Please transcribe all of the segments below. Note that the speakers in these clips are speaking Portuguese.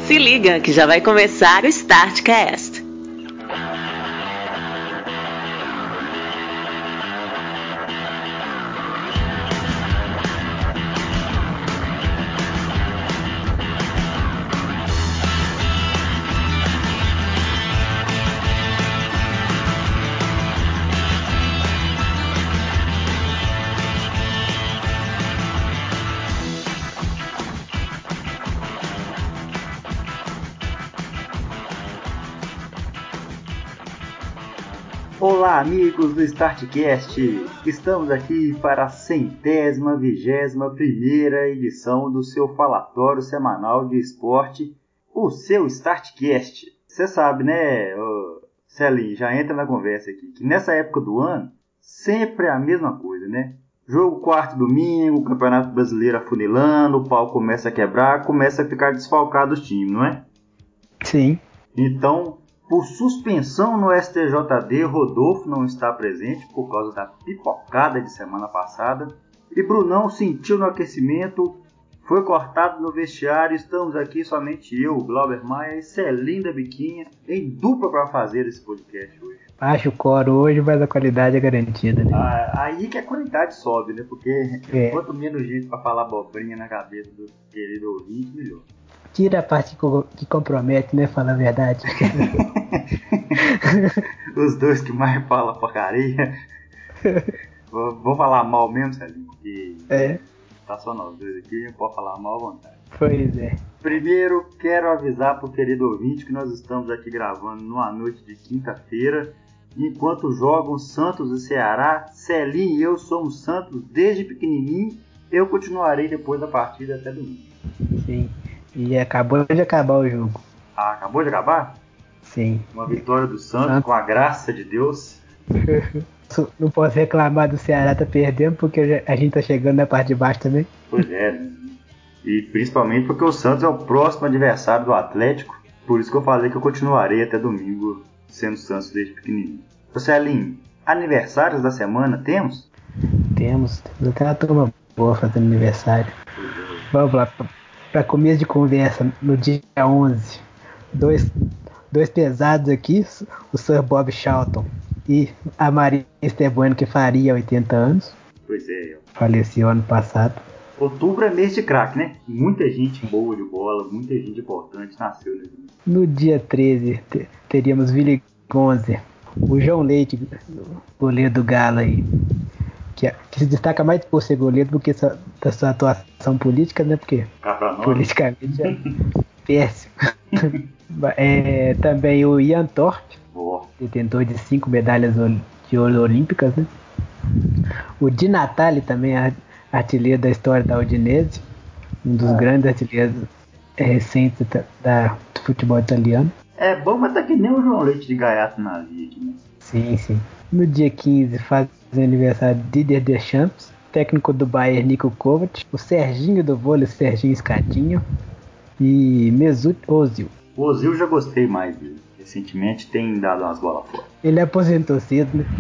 Se liga que já vai começar o Startcast. Olá, amigos do Startcast! Estamos aqui para a 121ª edição do seu falatório semanal de esporte, o seu Startcast. Você sabe, né, Celinho, já entra na conversa aqui, que nessa época do ano, sempre é a mesma coisa, né? Jogo quarto domingo, Campeonato Brasileiro afunilando, o pau começa a quebrar, começa a ficar desfalcado os times, não é? Sim. Então, por suspensão no STJD, Rodolfo não está presente por causa da pipocada de semana passada. E Brunão sentiu no aquecimento, foi cortado no vestiário. Estamos aqui somente eu, Glauber Maia e Celinda Biquinha, em dupla para fazer esse podcast hoje. Baixo coro hoje, mas a qualidade é garantida, né? Aí que a qualidade sobe, né? Porque quanto menos gente para falar abobrinha na cabeça do querido ouvinte, melhor. Tira a parte que compromete, né? Falar a verdade. Os dois que mais falam porcaria. Vou falar mal mesmo, Celinho, porque tá só nós dois aqui, não pode falar mal à vontade. Pois é. Primeiro, quero avisar pro querido ouvinte que nós estamos aqui gravando numa noite de quinta-feira, enquanto jogam Santos e Ceará. Celinho e eu somos Santos desde pequenininho. Eu continuarei depois da partida até domingo. Sim. E acabou de acabar o jogo. Ah, acabou de acabar? Sim. Uma vitória do Santos com a graça de Deus. Não posso reclamar do Ceará tá perdendo, porque a gente tá chegando na parte de baixo também. Pois é, né? E principalmente porque o Santos é o próximo adversário do Atlético. Por isso que eu falei que eu continuarei até domingo sendo Santos desde pequenininho. Ô Celinho, aniversários da semana temos? Temos até uma turma boa fazendo aniversário. Vamos lá, para começo de conversa, no dia 11, dois pesados aqui, o Sir Bob Charlton e a Maria Esther Bueno, que faria 80 anos. Pois é. Faleceu ano passado. Outubro é mês de craque, né? Muita gente boa de bola, muita gente importante nasceu nesse mês. No dia 13, teríamos Willy Gonze, o João Leite, goleiro do Galo aí, que se destaca mais por ser goleiro do que da sua atuação política, né? Porque politicamente é péssimo. Também o Ian Thorpe, detentor de 5 medalhas de ouro olímpicas, né? O Di Natale também é artilheiro da história da Udinese, um dos grandes artilheiros recentes do futebol italiano. É bom, mas tá que nem o João Leite de Gaiato na liga aqui, né? Sim, sim. No dia 15 faz aniversário Didier Deschamps, técnico do Bayern Niko Kovac, o Serginho do vôlei, Serginho Escadinho e Mesut Ozil. O Ozil já gostei mais dele. Recentemente tem dado umas bolas fora. Ele aposentou cedo, né?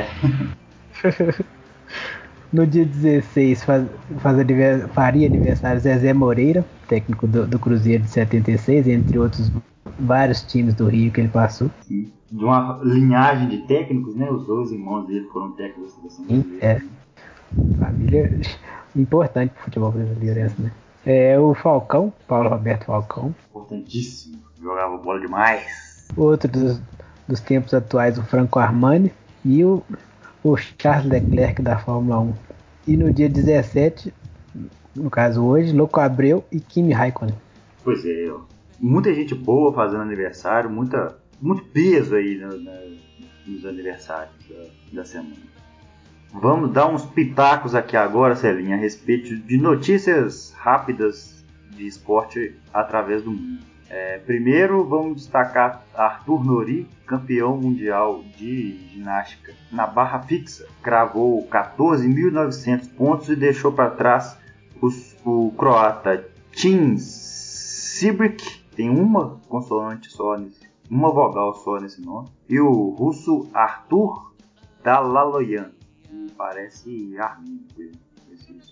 No dia 16 faria aniversário Zezé Moreira, técnico do Cruzeiro de 76, entre outros vários times do Rio que ele passou. Sim. De uma linhagem de técnicos, né? Os dois irmãos dele foram técnicos da seleção brasileira. Família importante pro futebol brasileiro essa, né? O Falcão, Paulo Roberto Falcão. Importantíssimo. Jogava bola demais. Outro dos tempos atuais, o Franco Armani e o Charles Leclerc da Fórmula 1. E no dia 17, no caso hoje, Louco Abreu e Kimi Raikkonen. Pois é, muita gente boa fazendo aniversário, muito peso aí nos aniversários da semana. Vamos dar uns pitacos aqui agora, Celinha, a respeito de notícias rápidas de esporte através do mundo. Primeiro, vamos destacar Arthur Nori, campeão mundial de ginástica na barra fixa. Cravou 14.900 pontos e deixou para trás o croata Tim Sibrick, tem uma consoante só, uma vogal só nesse nome, e o russo Arthur Dalaloyan, que parece armênio esse sobrenome.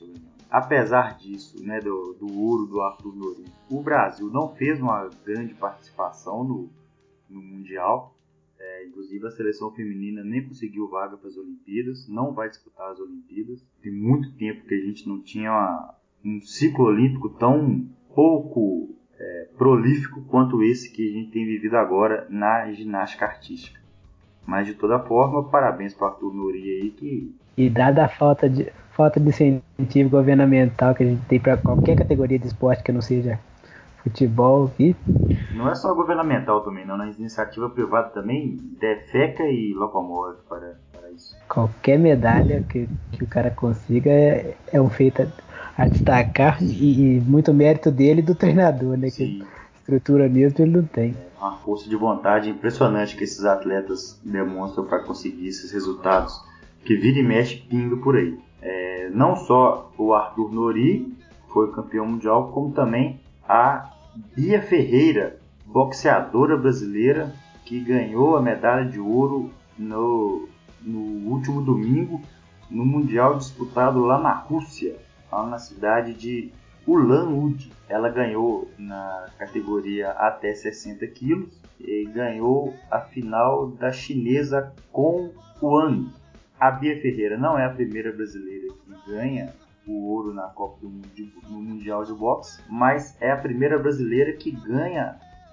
apesar disso, né, do ouro do Arthur Nori, o Brasil não fez uma grande participação no Mundial. Inclusive a seleção feminina nem conseguiu vaga para as Olimpíadas, não vai disputar as Olimpíadas. Tem muito tempo que a gente não tinha um ciclo olímpico tão pouco prolífico quanto esse que a gente tem vivido agora na ginástica artística. Mas de toda forma, parabéns para o Arthur Nori aí. E dada a falta de incentivo governamental que a gente tem para qualquer categoria de esporte que não seja futebol e... Não é só governamental também, não. Na iniciativa privada também defeca e locomove para isso. Qualquer medalha que o cara consiga é um feito a destacar e muito mérito dele e do treinador, né? Sim. Que estrutura mesmo ele não tem. É uma força de vontade impressionante que esses atletas demonstram para conseguir esses resultados que vira e mexe pindo por aí. Não só o Arthur Nori foi campeão mundial, como também a Bia Ferreira, boxeadora brasileira, que ganhou a medalha de ouro no último domingo no Mundial disputado lá na Rússia, lá na cidade de Ulan-Ude. Ela ganhou na categoria até 60 quilos e ganhou a final da chinesa Kong Huang. A Bia Ferreira não é a primeira brasileira que ganha o ouro na Copa do Mundo no Mundial de Boxe, mas é a primeira brasileira que ganha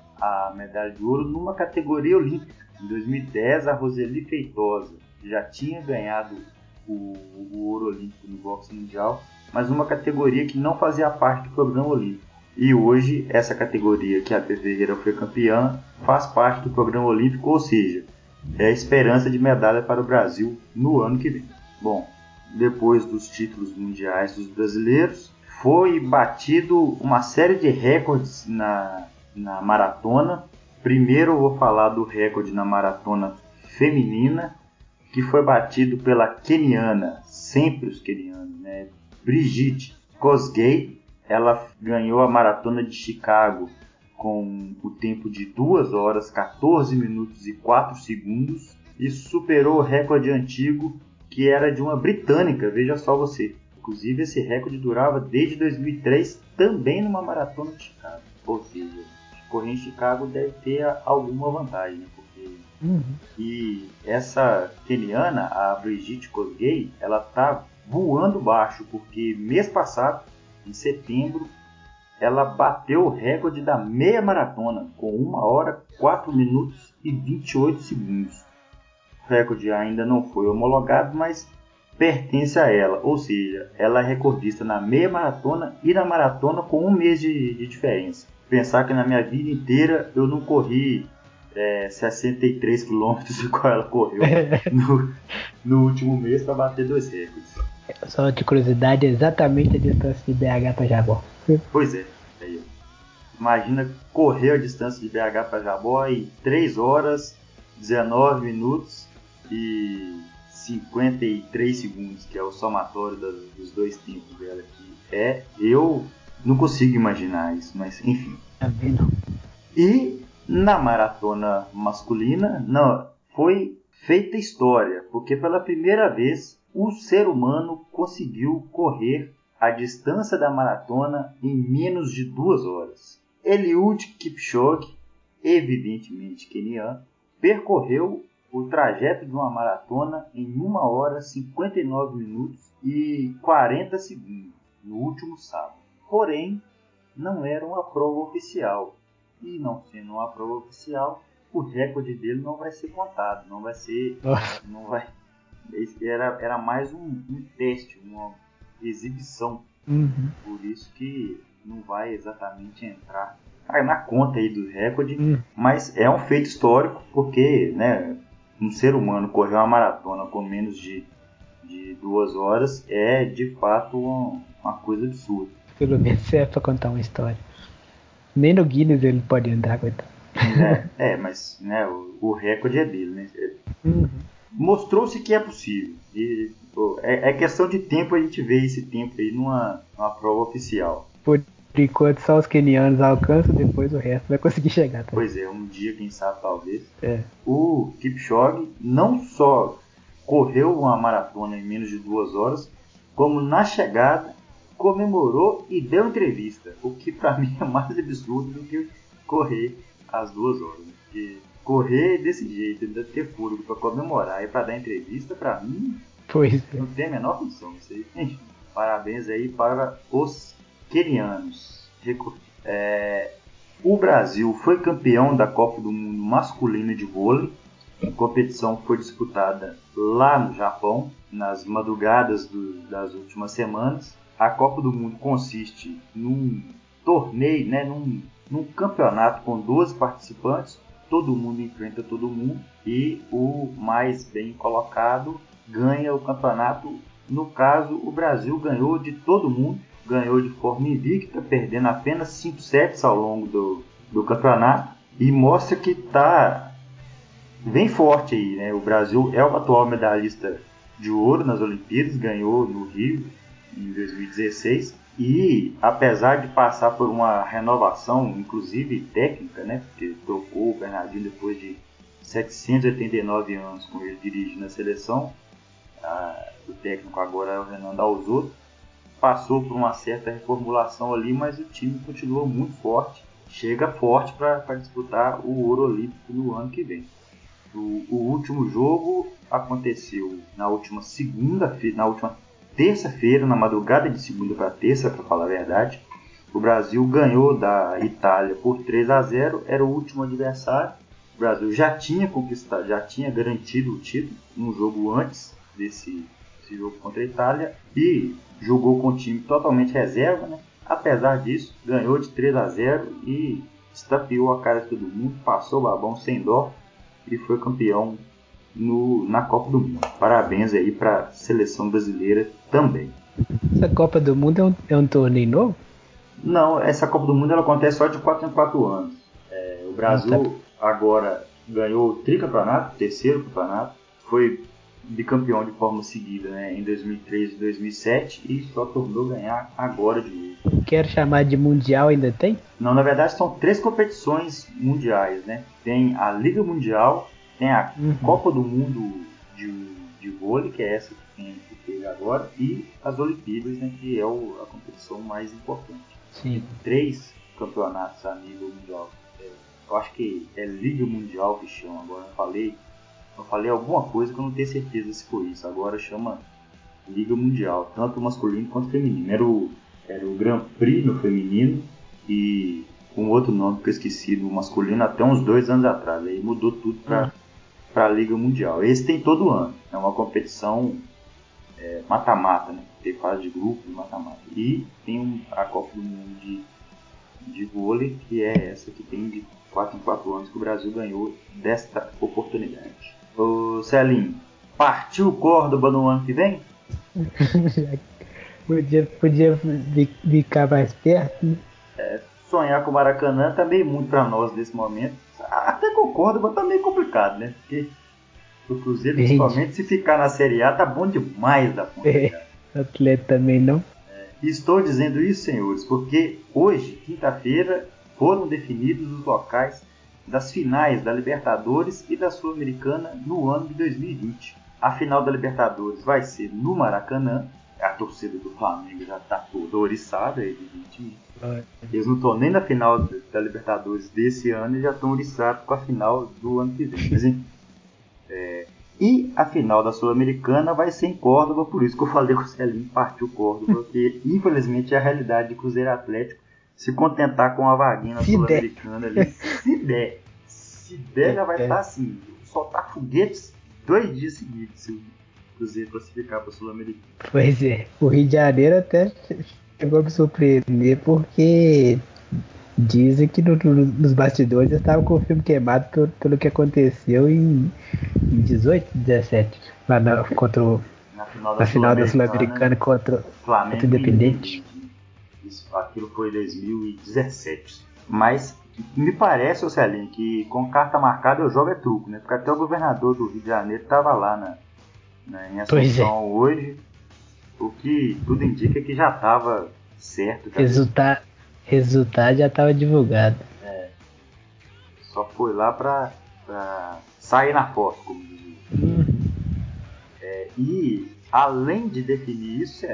a medalha de ouro numa categoria olímpica. Em 2010, a Roseli Feitosa já tinha ganhado o ouro olímpico no boxe mundial, mas numa categoria que não fazia parte do programa olímpico. E hoje, essa categoria que a Bia Ferreira foi campeã faz parte do programa olímpico, ou seja, é a esperança de medalha para o Brasil no ano que vem. Bom, depois dos títulos mundiais dos brasileiros, foi batido uma série de recordes na maratona. Primeiro eu vou falar do recorde na maratona feminina, que foi batido pela queniana, sempre os quenianos, né? Brigid Kosgei. Ela ganhou a maratona de Chicago com o tempo de 2 horas, 14 minutos e 4 segundos e superou o recorde antigo que era de uma britânica, veja só você. Inclusive esse recorde durava desde 2003, também numa maratona de Chicago. Ou seja, correr em Chicago deve ter alguma vantagem, né? E essa keniana, a Brigid Kosgei, ela tá voando baixo, porque mês passado, em setembro, ela bateu o recorde da meia maratona com 1 hora, 4 minutos e 28 segundos. O recorde ainda não foi homologado, mas pertence a ela, ou seja, ela é recordista na meia maratona e na maratona com 1 mês de diferença. Pensar que na minha vida inteira eu não corri 63 quilômetros igual ela correu no último mês para bater 2 recordes. Só de curiosidade, exatamente a distância de BH para Jabó. Pois é. Imagina correr a distância de BH para Jabó em 3 horas, 19 minutos e 53 segundos, que é o somatório dos dois tempos dela aqui. Eu não consigo imaginar isso, mas enfim. E na maratona masculina, não, foi feita história, porque pela primeira vez o ser humano conseguiu correr a distância da maratona em menos de 2 horas. Eliud Kipchoge, evidentemente queniano, percorreu o trajeto de uma maratona em 1 hora, 59 minutos e 40 segundos no último sábado. Porém, não era uma prova oficial. E não sendo uma prova oficial, o recorde dele não vai ser contado, não vai ser... Não vai, era mais um teste, uma exibição. Por isso que não vai exatamente entrar na conta aí do recorde, mas é um feito histórico, porque, né, um ser humano correr uma maratona com menos de 2 horas é de fato uma coisa absurda. Pelo menos é pra contar uma história. Nem no Guinness ele pode entrar, coitado. Mas né, o recorde é dele, né? Mostrou-se que é possível. E, é questão de tempo a gente ver esse tempo aí numa prova oficial. Por enquanto só os quenianos alcançam, depois o resto vai conseguir chegar. Tá? Pois é, um dia, quem sabe, talvez. O Kipchoge não só correu uma maratona em menos de 2 horas, como na chegada comemorou e deu entrevista, o que pra mim é mais absurdo do que correr as 2 horas, né? Porque correr desse jeito, ainda ter fôlego pra comemorar e pra dar entrevista, pra mim, não tem a menor função. Enfim, parabéns aí para os quenianos. O Brasil foi campeão da Copa do Mundo masculina de vôlei. A competição foi disputada lá no Japão, nas madrugadas das últimas semanas. A Copa do Mundo consiste num torneio, né, num campeonato com 12 participantes. Todo mundo enfrenta todo mundo e o mais bem colocado ganha o campeonato. No caso, o Brasil ganhou de todo mundo, ganhou de forma invicta, perdendo apenas 5 sets ao longo do campeonato, e mostra que está bem forte aí, né? O Brasil é o atual medalhista de ouro nas Olimpíadas, ganhou no Rio em 2016, e apesar de passar por uma renovação, inclusive técnica, né? Porque trocou o Bernardinho depois de 789 anos com ele dirigindo a seleção. O técnico agora é o Renan Dalzotto. Passou por uma certa reformulação ali, mas o time continua muito forte, chega forte para disputar o ouro olímpico no ano que vem. O último jogo aconteceu na última terça-feira, na madrugada de segunda para terça, para falar a verdade. O Brasil ganhou da Itália por 3-0, era o último adversário. O Brasil já tinha conquistado, já tinha garantido o título um jogo antes desse jogo contra a Itália e jogou com o time totalmente reserva, né? Apesar disso, ganhou de 3-0 e estapeou a cara de todo mundo, passou o babão sem dó e foi campeão na Copa do Mundo. Parabéns aí para a seleção brasileira também. Essa Copa do Mundo é um torneio novo? Não, essa Copa do Mundo ela acontece só de 4 em 4 anos. O Brasil agora ganhou o tricampeonato, o terceiro campeonato, foi bicampeão de forma seguida, né, em 2003 e 2007 e só tornou ganhar agora de novo. Quero chamar de Mundial, ainda tem? Não, na verdade são 3 competições mundiais, né? Tem a Liga Mundial, tem a Copa do Mundo de vôlei, que é essa que teve agora, e as Olimpíadas, né, que é a competição mais importante. Sim. Tem 3 campeonatos a nível mundial. Eu acho que é Liga Mundial que chama, agora eu falei alguma coisa que eu não tenho certeza se foi isso. Agora chama Liga Mundial, tanto masculino quanto feminino. Era o Grand Prix no feminino e com outro nome que eu esqueci do masculino até uns 2 anos atrás. Aí mudou tudo para a Liga Mundial. Esse tem todo ano. É uma competição mata-mata, né? Tem fase de grupo e mata-mata. E tem a Copa do Mundo de vôlei, que é essa que tem de 4 em 4 anos que o Brasil ganhou desta oportunidade. Ô Celinho, partiu Córdoba no ano que vem? podia ficar mais perto, né? Sonhar com o Maracanã também muito para nós nesse momento. Até com o Córdoba tá meio complicado, né? Porque o Cruzeiro, principalmente, se ficar na Série A, tá bom demais da conta. Atleta também não. Estou dizendo isso, senhores, porque hoje, quinta-feira, foram definidos os locais das finais da Libertadores e da Sul-Americana no ano de 2020. A final da Libertadores vai ser no Maracanã. A torcida do Flamengo já está toda oriçada, evidentemente. Eles não estão nem na final da Libertadores desse ano e já estão oriçados com a final do ano que vem. Mas, enfim, e a final da Sul-Americana vai ser em Córdoba, por isso que eu falei com o Celinho, partiu Córdoba, porque infelizmente é a realidade de Cruzeiro Atlético se contentar com a vaguinha na Sul-Americana ali. Se der, já vai estar assim, soltar foguetes 2 dias seguidos se o Cruzeiro classificar para a Sul-Americana. Pois é, o Rio de Janeiro até chegou a me surpreender porque dizem que nos bastidores eu estava com o filme queimado pelo que aconteceu em 18, 17, lá na final da Sul-Americana contra o Independente. Aquilo foi em 2017. Mas me parece, Celinho, que com carta marcada o jogo é truco, né? Porque até o governador do Rio de Janeiro estava lá em Assunção hoje, o que tudo indica que já estava certo. Resultado já estava divulgado. Só foi lá para sair na foto, como dizia. E além de definir isso, Celinho,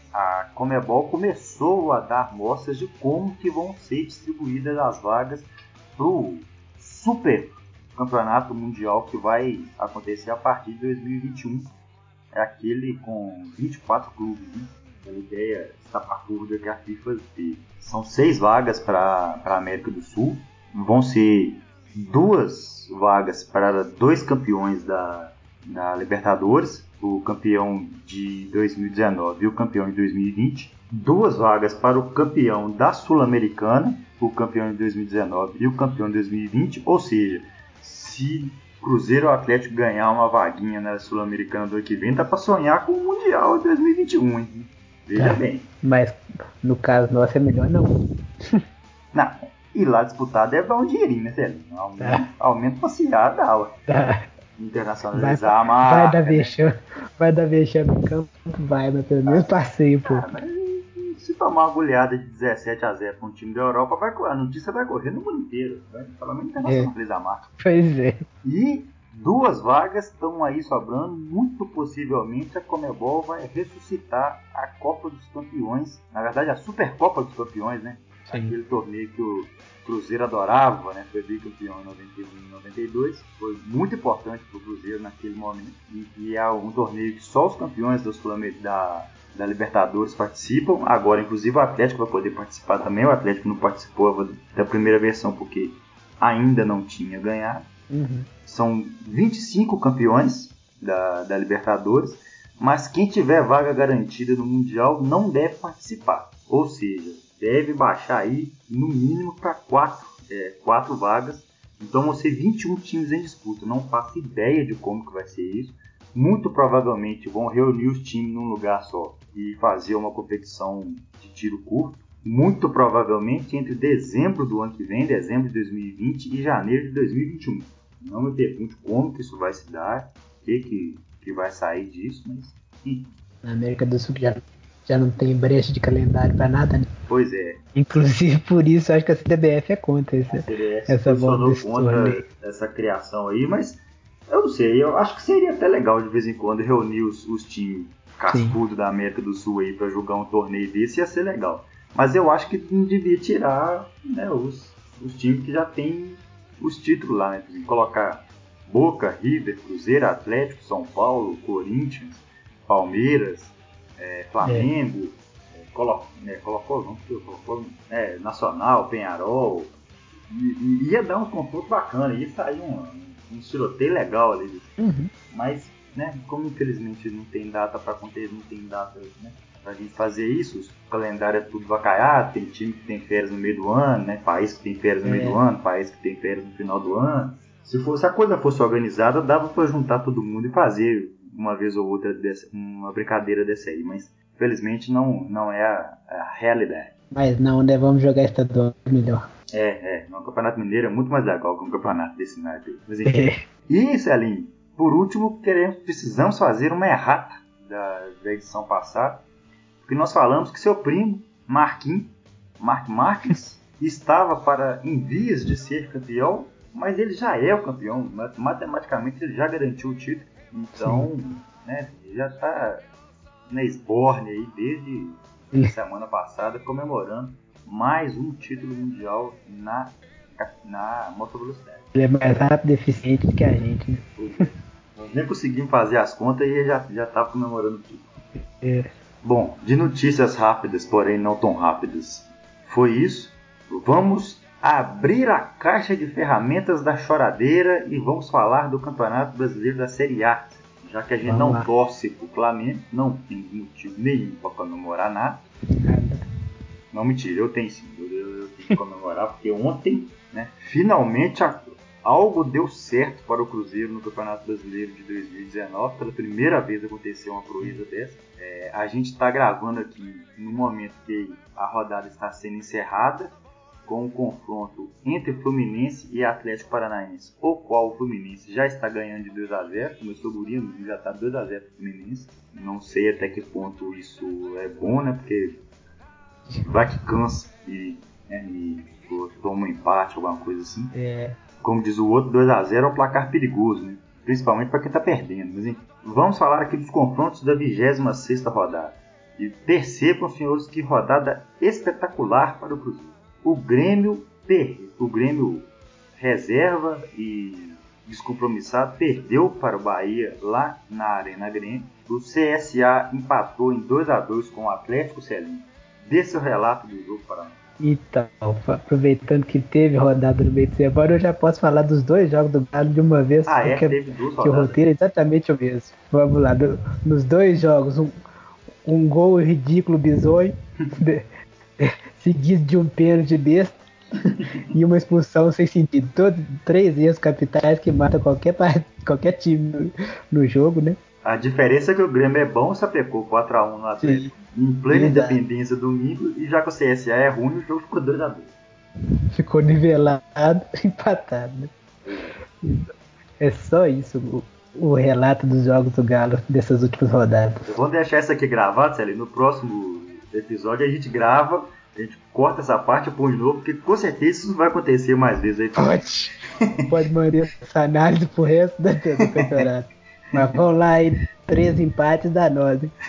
a Conmebol começou a dar mostras de como que vão ser distribuídas as vagas para o Super Campeonato Mundial que vai acontecer a partir de 2021. É aquele com 24 clubes, né? A ideia estapafúrdia que a FIFA teve. São 6 vagas para a América do Sul. Vão ser 2 vagas para 2 campeões da Libertadores, o campeão de 2019 e o campeão de 2020. 2 vagas para o campeão da Sul-Americana, o campeão de 2019 e o campeão de 2020. Ou seja, se Cruzeiro ou Atlético ganhar uma vaguinha na Sul-Americana do ano que vem, dá para sonhar com o Mundial de 2021, hein? Veja bem. Mas no caso nosso é melhor não. Não, e lá disputar deve dar um dinheirinho, né, Celinho? Aumento passeado dá, ué. Internacionalizar a marca. Vai dar vexame no campo, vai, mas pelo menos passeio, pô. Mas se tomar uma goleada de 17-0 para um time da Europa, a notícia vai correr no mundo inteiro. Vai falar menos internacionalizar a marca. Pois é. E 2 vagas estão aí sobrando. Muito possivelmente a Conmebol vai ressuscitar a Copa dos Campeões. Na verdade, a Supercopa dos Campeões, né? Sim. Aquele torneio que o Cruzeiro adorava, né? Foi bicampeão em 91 e 92. Foi muito importante para o Cruzeiro naquele momento. E é um torneio que só os campeões da Libertadores participam. Agora, inclusive, o Atlético vai poder participar também. O Atlético não participou da primeira versão porque ainda não tinha ganhado. Uhum. São 25 campeões da Libertadores, mas quem tiver vaga garantida no Mundial não deve participar. Ou seja, deve baixar aí no mínimo para 4 vagas. Então vão ser 21 times em disputa. Não faço ideia de como que vai ser isso. Muito provavelmente vão reunir os times num lugar só e fazer uma competição de tiro curto. Muito provavelmente entre dezembro do ano que vem, dezembro de 2020 e janeiro de 2021. Não me pergunte como que isso vai se dar, o que vai sair disso, mas enfim. Na América do Sul já não tem brecha de calendário para nada, né? Pois é. Inclusive por isso acho que a CBF é contra essa volta desse torneio. Essa criação aí, mas eu não sei, eu acho que seria até legal de vez em quando reunir os times cascudos da América do Sul aí para jogar um torneio desse, ia ser legal. Mas eu acho que não devia tirar, né, os times que já tem os títulos lá, né? Colocar Boca, River, Cruzeiro, Atlético, São Paulo, Corinthians, Palmeiras, Flamengo, Nacional, Peñarol, e ia dar um confronto bacana, ia sair um tiroteio legal ali. Uhum. Mas, né, como infelizmente não tem data para acontecer, não tem data, né, pra gente fazer isso, o calendário é tudo vacaiado, tem time que tem férias no meio do ano, né, país que tem férias no meio do ano, país que tem férias no final do ano. Se a coisa fosse organizada, dava para juntar todo mundo e fazer uma vez ou outra uma brincadeira dessa aí, mas infelizmente não é a realidade. Mas não, né, vamos jogar estadual melhor. O Campeonato Mineiro é muito mais legal que um campeonato desse naipe. Mas enfim. E, Celinho, por último, precisamos fazer uma errata da edição passada, porque nós falamos que seu primo, Mark Marques, estava em vias de ser campeão, mas ele já é o campeão, matematicamente ele já garantiu o título, então, né, já está na esborne aí desde a semana passada, comemorando mais um título mundial na motovelocidade. Ele é mais rápido e eficiente do que a gente, né? Nós nem conseguimos fazer as contas e ele já estava comemorando o título. Bom, de notícias rápidas, porém não tão rápidas, foi isso. Vamos abrir a caixa de ferramentas da choradeira e vamos falar do Campeonato Brasileiro da Série A. Já que a gente não torce pro Flamengo, não tem motivo nenhum para comemorar nada. Não, mentira, eu tenho sim. Eu tenho que comemorar, porque ontem, né, finalmente algo deu certo para o Cruzeiro no Campeonato Brasileiro de 2019. Pela primeira vez aconteceu uma proeza dessa. A gente está gravando aqui no momento que a rodada está sendo encerrada, com o confronto entre Fluminense e Atlético Paranaense, o qual o Fluminense já está ganhando de 2-0. Começou o Gurinho, já está 2-0 para o Fluminense. Não sei até que ponto isso é bom, né? Porque vai que cansa e toma um empate, alguma coisa assim. Como diz o outro, 2-0 é um placar perigoso, né? Principalmente para quem está perdendo. Mas, enfim, vamos falar aqui dos confrontos da 26ª rodada. E percebam, senhores, que rodada espetacular para o Cruzeiro. O Grêmio reserva e descompromissado perdeu para o Bahia lá na Arena Grêmio. O CSA empatou em 2-2 com o Atlético Cearense. Dê seu relato do jogo para nós. Então, aproveitando que teve rodada no meio de semana, eu já posso falar dos dois jogos do Galo de uma vez. Teve duas rodadas. Que o roteiro é exatamente o mesmo. Vamos lá, nos dois jogos, um gol ridículo, bizonho, seguido de um pênalti besta e uma expulsão sem sentido. Três erros capitais que matam qualquer time no jogo, né? A diferença é que o Grêmio é bom, sapecou 4-1 no Atlético, em plena Independência domingo, e já que o CSA é ruim, o jogo ficou 2-2. Ficou nivelado, empatado, né? É só isso o relato dos jogos do Galo dessas últimas rodadas. Vamos deixar isso aqui gravado, Célio. No próximo episódio a gente grava, a gente corta essa parte e põe de novo, porque com certeza isso vai acontecer mais vezes aí. Pode mandar essa análise pro resto do campeonato. Mas vamos lá aí, 3 empates da nós, hein?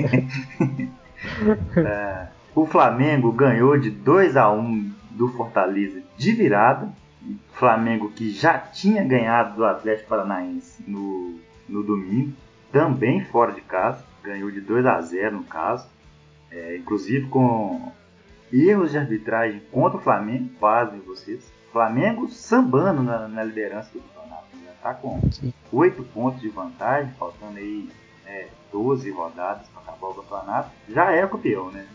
O Flamengo ganhou de 2-1 do Fortaleza de virada. Flamengo que já tinha ganhado do Atlético Paranaense no domingo, também fora de casa, ganhou de 2-0 no caso, inclusive com erros de arbitragem contra o Flamengo, pasmem vocês. Flamengo sambando na liderança do campeonato, já está com 8 pontos de vantagem, faltando aí 12 rodadas para acabar o campeonato, já é campeão, né?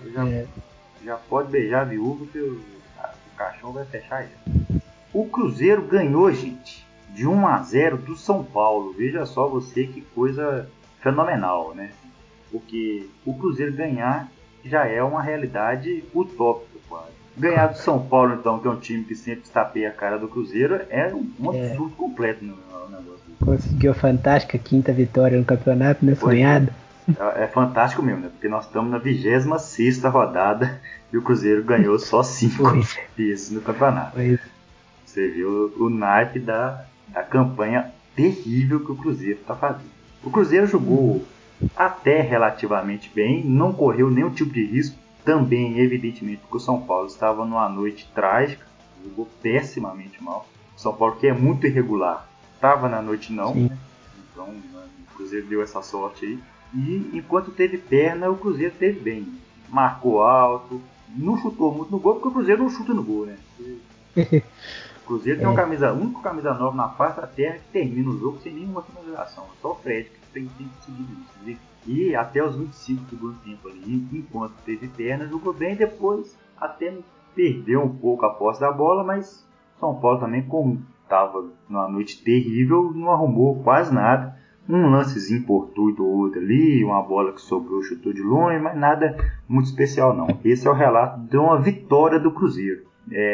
Já pode beijar a viúva que o caixão vai fechar aí. O Cruzeiro ganhou, gente, de 1-0 do São Paulo. Veja só você que coisa fenomenal, né? Porque o Cruzeiro ganhar já é uma realidade utópica quase. Ganhar do São Paulo, então, que é um time que sempre estapeia a cara do Cruzeiro, é um absurdo completo no negócio. Conseguiu a fantástica 5ª vitória no campeonato, né? Sonhado. É fantástico mesmo, né? Porque nós estamos na 26ª rodada e o Cruzeiro ganhou só 5 vezes no campeonato. Você viu o naipe da campanha terrível que o Cruzeiro está fazendo. O Cruzeiro jogou até relativamente bem, não correu nenhum tipo de risco, também evidentemente porque o São Paulo estava numa noite trágica, jogou pessimamente mal. O São Paulo, que é muito irregular, estava na noite não, né? Então o Cruzeiro deu essa sorte aí. E enquanto teve perna, o Cruzeiro teve bem, marcou alto, não chutou muito no gol, porque o Cruzeiro não chuta no gol, né? O Cruzeiro tem uma única camisa nova na face da terra que termina o jogo sem nenhuma finalização. Só o Fred que tem conseguido isso. Né? E até os 25 do segundo tempo ali, enquanto teve perna, jogou bem. Depois até perdeu um pouco a posse da bola, mas São Paulo também, como estava numa noite terrível, não arrumou quase nada. Um lancezinho fortuito ou outro ali, uma bola que sobrou, chutou de longe, mas nada muito especial não. Esse é o relato de uma vitória do Cruzeiro.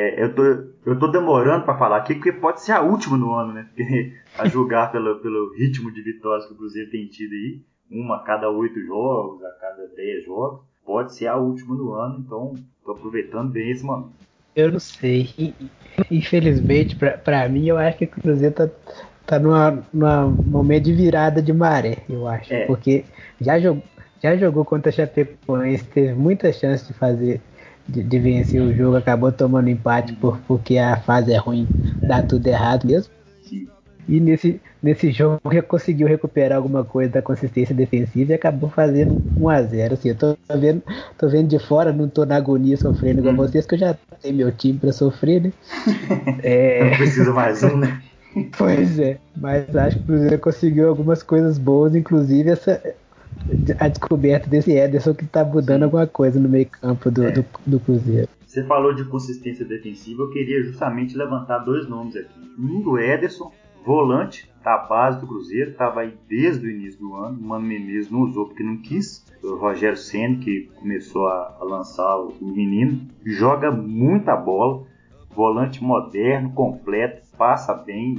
Eu tô demorando para falar aqui porque pode ser a última no ano, né? Porque a julgar pelo ritmo de vitórias que o Cruzeiro tem tido aí, uma a cada 8 jogos, a cada 10 jogos, pode ser a última no ano, então tô aproveitando bem esse momento. Eu não sei, infelizmente pra mim eu acho que o Cruzeiro tá numa momento de virada de maré, eu acho, porque já jogou contra a Chapecoense, teve muita chance de fazer de vencer o jogo, acabou tomando empate porque a fase é ruim, dá tudo errado mesmo. Sim. E nesse jogo conseguiu recuperar alguma coisa da consistência defensiva e acabou fazendo 1-0. Assim, eu tô vendo de fora, não tô na agonia sofrendo igual vocês, que eu já tenho meu time pra sofrer, né? Não precisa mais um, né? Pois é, mas acho que o Cruzeiro conseguiu algumas coisas boas, inclusive a descoberta desse Ederson que tá mudando alguma coisa no meio campo do Cruzeiro. Você falou de consistência defensiva, eu queria justamente levantar 2 nomes aqui. Um do Ederson, volante da base do Cruzeiro, estava aí desde o início do ano. O Mano Menezes não usou porque não quis. O Rogério Ceni, que começou a lançar o menino, joga muita bola. Volante moderno, completo, passa bem,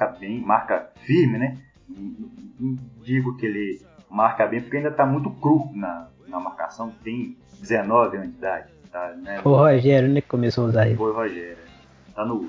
marca firme, né? Não digo que ele marca bem porque ainda está muito cru na marcação, tem 19 anos de idade. Tá, né? Foi o Rogério, né, que começou a usar isso. Foi o Rogério. Tá no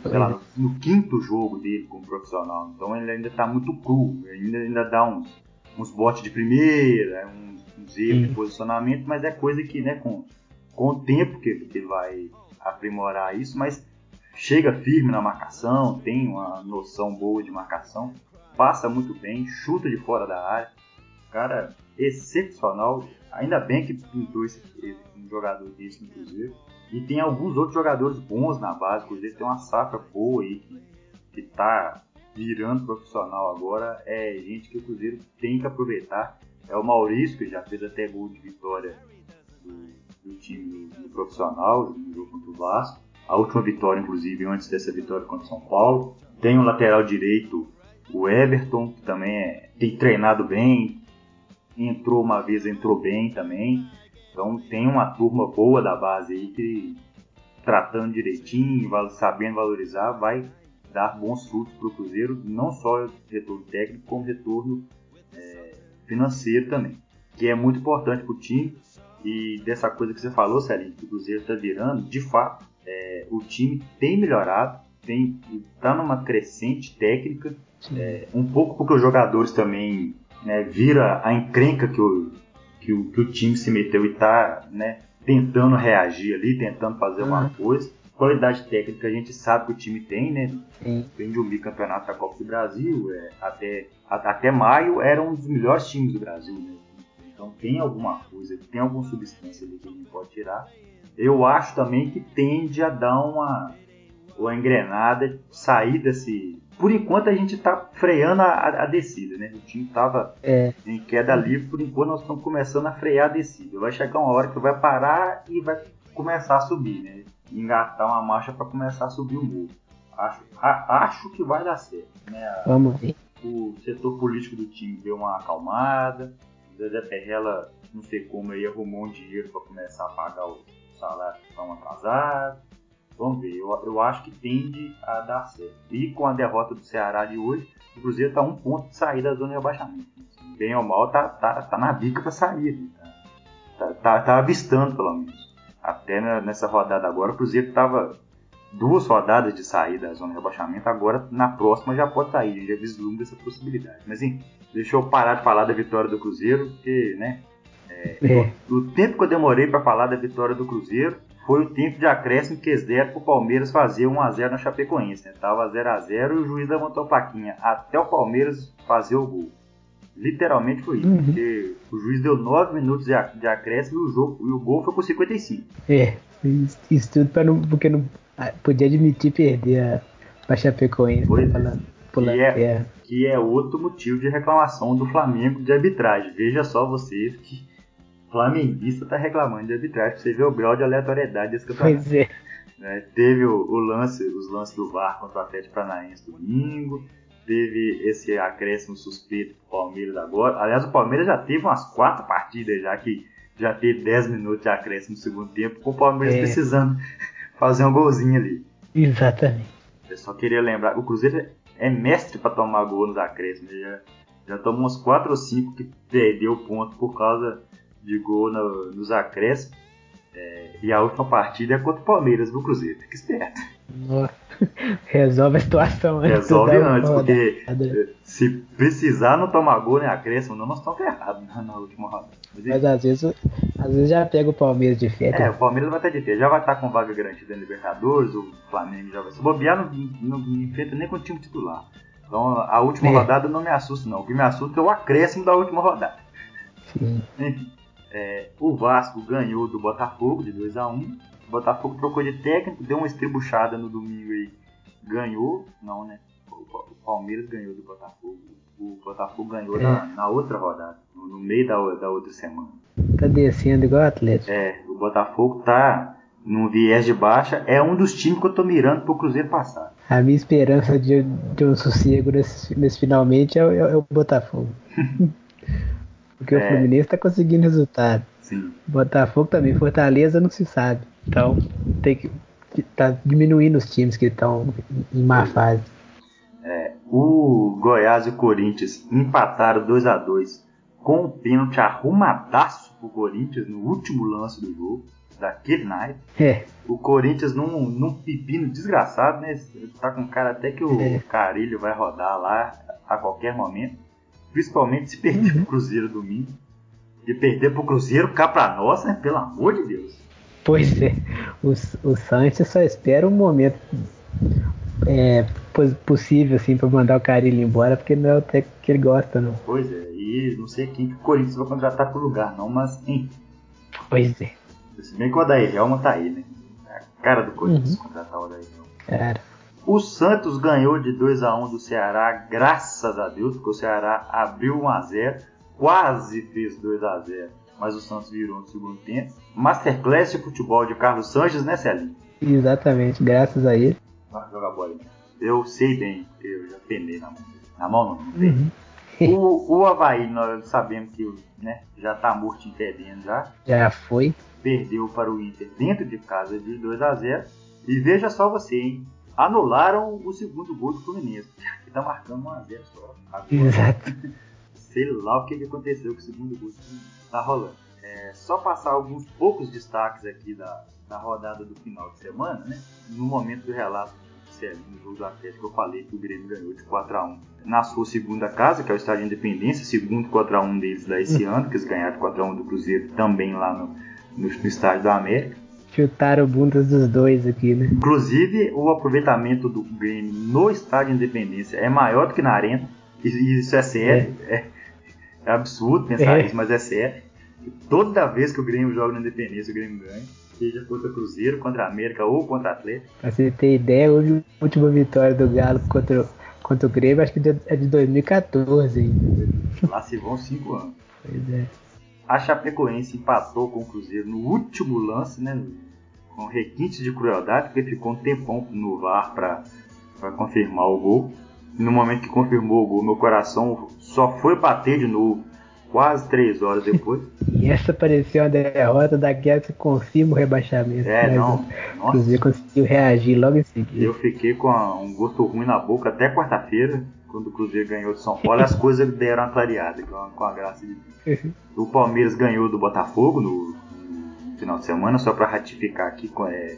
5º jogo dele como profissional, então ele ainda está muito cru, ainda dá uns botes de primeira, uns Cruzeiro, de posicionamento, mas é coisa que, né, com o tempo que ele vai aprimorar isso, mas chega firme na marcação, tem uma noção boa de marcação, passa muito bem, chuta de fora da área, cara excepcional, ainda bem que pintou um jogador desse no Cruzeiro, e tem alguns outros jogadores bons na base, o Cruzeiro tem uma safra boa aí, que tá virando profissional agora, é gente que o Cruzeiro tem que aproveitar, é o Maurício, que já fez até gol de vitória do time do profissional, no jogo contra o Vasco, a última vitória, inclusive, antes dessa vitória contra o São Paulo. Tem o lateral direito, o Everton, que também tem treinado bem, entrou uma vez, entrou bem também. Então tem uma turma boa da base aí que, tratando direitinho, sabendo valorizar, vai dar bons frutos para o Cruzeiro, não só retorno técnico, como retorno financeiro também, que é muito importante para o time. E dessa coisa que você falou, Celinho, que o Cruzeiro está virando, de fato, o time tem melhorado, está numa crescente técnica, um pouco porque os jogadores também, né, viram a encrenca que o time se meteu e está, né, tentando reagir ali, tentando fazer alguma coisa. Qualidade técnica a gente sabe que o time tem, né? Vem de um bicampeonato da Copa do Brasil, até maio era um dos melhores times do Brasil, né? Então tem alguma coisa, tem alguma substância ali que a gente pode tirar. Eu acho também que tende a dar uma engrenada, sair desse... Por enquanto a gente está freando a descida, né? O time estava em queda livre, por enquanto nós estamos começando a frear a descida. Vai chegar uma hora que vai parar e vai começar a subir, né? Engatar uma marcha para começar a subir o morro. Acho que vai dar certo, né? Vamos ver. O setor político do time deu uma acalmada. O Zé Perrella, não sei como, aí arrumou um dinheiro para começar a pagar os salários que estão atrasados. Vamos ver, eu acho que tende a dar certo. E com a derrota do Ceará de hoje, o Cruzeiro está a 1 ponto de sair da zona de abaixamento. Bem ou mal, tá na bica para sair. Tá avistando, pelo menos. Até nessa rodada agora, o Cruzeiro estava 2 rodadas de sair da zona de rebaixamento, agora na próxima já pode sair, já vislumbra essa possibilidade. Mas enfim, deixa eu parar de falar da vitória do Cruzeiro, porque, né, o tempo que eu demorei para falar da vitória do Cruzeiro foi o tempo de acréscimo que eles deram para o Palmeiras fazer 1-0 na Chapecoense, né? Tava 0-0 e o juiz levantou a plaquinha até o Palmeiras fazer o gol. Literalmente foi isso, porque o juiz deu 9 minutos de acréscimo e o gol foi com 55. Isso tudo porque não podia admitir perder a Chapecoense. Que é outro motivo de reclamação do Flamengo de arbitragem. Veja só vocês que flamenguista está reclamando de arbitragem, pra você ver o grau de aleatoriedade desse campeonato. Pois é. Teve os lances do VAR contra o Atlético Paranaense domingo, teve esse acréscimo suspeito pro Palmeiras agora. Aliás, o Palmeiras já teve umas 4 partidas já que já teve 10 minutos de acréscimo no segundo tempo, com o Palmeiras precisando fazer um golzinho ali. Exatamente. Eu só queria lembrar, o Cruzeiro é mestre para tomar gol nos acréscimos. Já tomou uns 4 ou 5 que perdeu o ponto por causa de gol nos acréscimos. E a última partida é contra o Palmeiras, do Cruzeiro. Fica esperto. Resolve a situação antes. Resolve antes, porque se precisar não tomar gol nem acréscimo, não, nós estamos ferrados na última rodada. Mas às vezes já pega o Palmeiras de férias. O Palmeiras vai estar de férias. Já vai estar com vaga garantida na Libertadores, o Flamengo já vai se bobear, não enfrenta nem com o time titular. Então a última rodada não me assusta, não. O que me assusta é o acréscimo da última rodada. Sim. Enfim. O Vasco ganhou do Botafogo de 2-1. O Botafogo trocou de técnico, deu uma estribuchada no domingo e ganhou. Não, né? O Palmeiras ganhou do Botafogo. O Botafogo ganhou na outra rodada, no meio da outra semana. Tá descendo igual o Atlético. O Botafogo tá num viés de baixa. É um dos times que eu tô mirando pro Cruzeiro passar. A minha esperança de um sossego nesse finalmente é o Botafogo. Porque o Fluminense tá conseguindo resultado. Sim. Botafogo também, Fortaleza não se sabe. Então tem que tá diminuindo os times que estão em má fase. O Goiás e o Corinthians empataram 2-2 com um pênalti arrumadaço pro Corinthians no último lance do jogo, daquele naipe. O Corinthians num pepino desgraçado, né? Tá com cara até que o Carrilho vai rodar lá a qualquer momento. Principalmente se perder o Cruzeiro domingo. de perder pro Cruzeiro, cá pra nós, né? Pelo amor de Deus. Pois é, o Sanches só espera um momento possível assim para mandar o Carille embora, porque não é o técnico que ele gosta, não. Pois é, e não sei quem que o Corinthians vai contratar pro lugar, não, mas enfim. Pois é. Se bem que o Odair Helma tá aí, né? É a cara do Corinthians contratar o Odair Helma. Cara. O Santos ganhou de 2-1 do Ceará, graças a Deus, porque o Ceará abriu 1-0, quase fez 2-0, mas o Santos virou no segundo tempo. Masterclass de futebol de Carlos Sanches, né, Celinho? Exatamente, graças a ele. Vai jogar bola. Eu sei bem, porque eu já penei na mão. Na mão não tem. O Avaí, nós sabemos que, né, já tá morto em perdendo já. Já foi. Perdeu para o Inter dentro de casa de 2-0. E veja só você, hein? Anularam o segundo gol do Fluminense. Que tá marcando 1-0 só. Agora, exato. sei lá o que aconteceu com o segundo gol do Fluminense. Tá rolando. Só passar alguns poucos destaques aqui da rodada do final de semana, né? No momento do relato do Celinho, no jogo do Atlético, eu falei que o Grêmio ganhou de 4-1 na sua segunda casa, que é o Estádio Independência, segundo 4-1 deles lá esse ano, que eles ganharam de 4-1 do Cruzeiro também lá no Estádio da América. Chutaram bundas dos dois aqui, né? Inclusive, o aproveitamento do Grêmio no Estádio Independência é maior do que na Arena. E isso é sério. É absurdo pensar isso, mas é sério. Toda vez que o Grêmio joga na Independência, o Grêmio ganha. Seja contra o Cruzeiro, contra a América ou contra o Atlético. Pra você ter ideia, hoje a última vitória do Galo contra o Grêmio, acho que é de 2014 ainda. Lá se vão 5 anos. Pois é. A Chapecoense empatou com o Cruzeiro no último lance, né? Com requinte de crueldade, porque ficou um tempão no VAR para confirmar o gol. E no momento que confirmou o gol, meu coração só foi bater de novo, quase 3 horas depois. E essa parecia uma derrota daquela que confirma o rebaixamento. O Cruzeiro conseguiu reagir logo em seguida. Eu fiquei com um gosto ruim na boca até quarta-feira, quando o Cruzeiro ganhou de São Paulo. As coisas deram uma clareada, com a graça de Deus. O Palmeiras ganhou do Botafogo no final de semana, só para ratificar aqui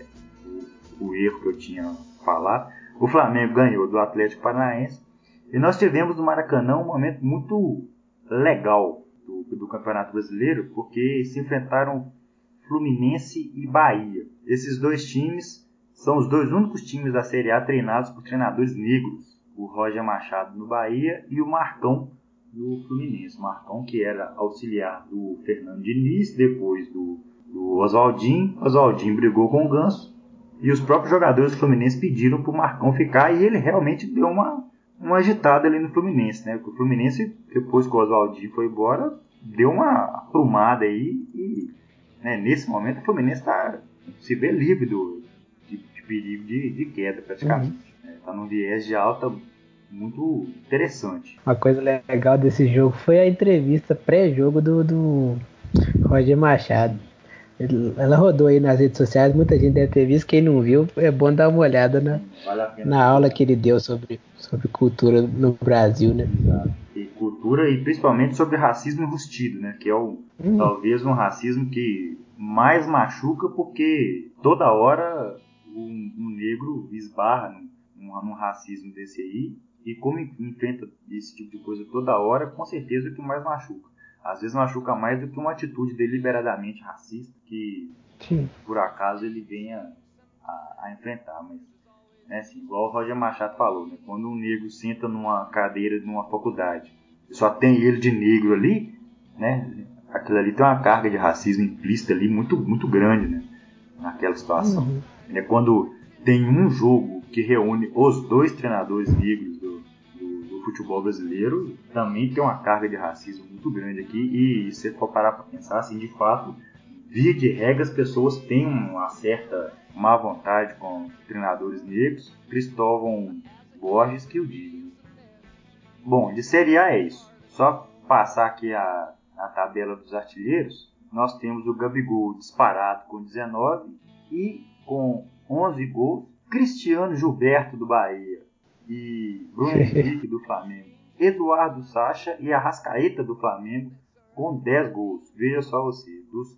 o erro que eu tinha falado. O Flamengo ganhou do Atlético Paranaense. E nós tivemos no Maracanã um momento muito legal do Campeonato Brasileiro, porque se enfrentaram Fluminense e Bahia. Esses dois times são os dois únicos times da Série A treinados por treinadores negros. O Roger Machado no Bahia e o Marcão no Fluminense. O Marcão, que era auxiliar do Fernando Diniz, depois do Oswaldinho. Oswaldinho brigou com o Ganso e os próprios jogadores do Fluminense pediram para o Marcão ficar, e ele realmente deu uma agitada ali no Fluminense, né? O Fluminense, depois que o Oswaldinho foi embora, deu uma aprumada aí e, né, nesse momento o Fluminense se vê livre de perigo de queda praticamente. Está num viés de alta muito interessante. Uma coisa legal desse jogo foi a entrevista pré-jogo do Roger Machado. Ela rodou aí nas redes sociais, muita gente deve ter visto. Quem não viu, é bom dar uma olhada na aula que ele deu sobre cultura no Brasil, né? Exato. E cultura, e principalmente sobre racismo enrustido, né? Que é talvez um racismo que mais machuca, porque toda hora um negro esbarra num racismo desse aí, e como enfrenta esse tipo de coisa toda hora, com certeza é o que mais machuca. Às vezes machuca mais do que uma atitude deliberadamente racista que, por acaso, ele venha a enfrentar. Mas, né, assim, igual o Roger Machado falou, né, quando um negro senta numa cadeira de uma faculdade e só tem ele de negro ali, né, aquilo ali tem uma carga de racismo implícita ali muito, muito grande, né, naquela situação. É quando tem um jogo que reúne os dois treinadores negros do futebol brasileiro, também tem uma carga de racismo muito grande aqui, e se for parar para pensar, assim, de fato, via de regra, as pessoas têm uma certa má vontade com treinadores negros. Cristóvão Borges que o diga. Bom, de Série A é isso. Só passar aqui a tabela dos artilheiros, nós temos o Gabigol disparado com 19 e com 11 gols, Cristiano Gilberto do Bahia e Bruno Henrique do Flamengo, Eduardo Sacha e Arrascaeta do Flamengo com 10 gols. Veja só você,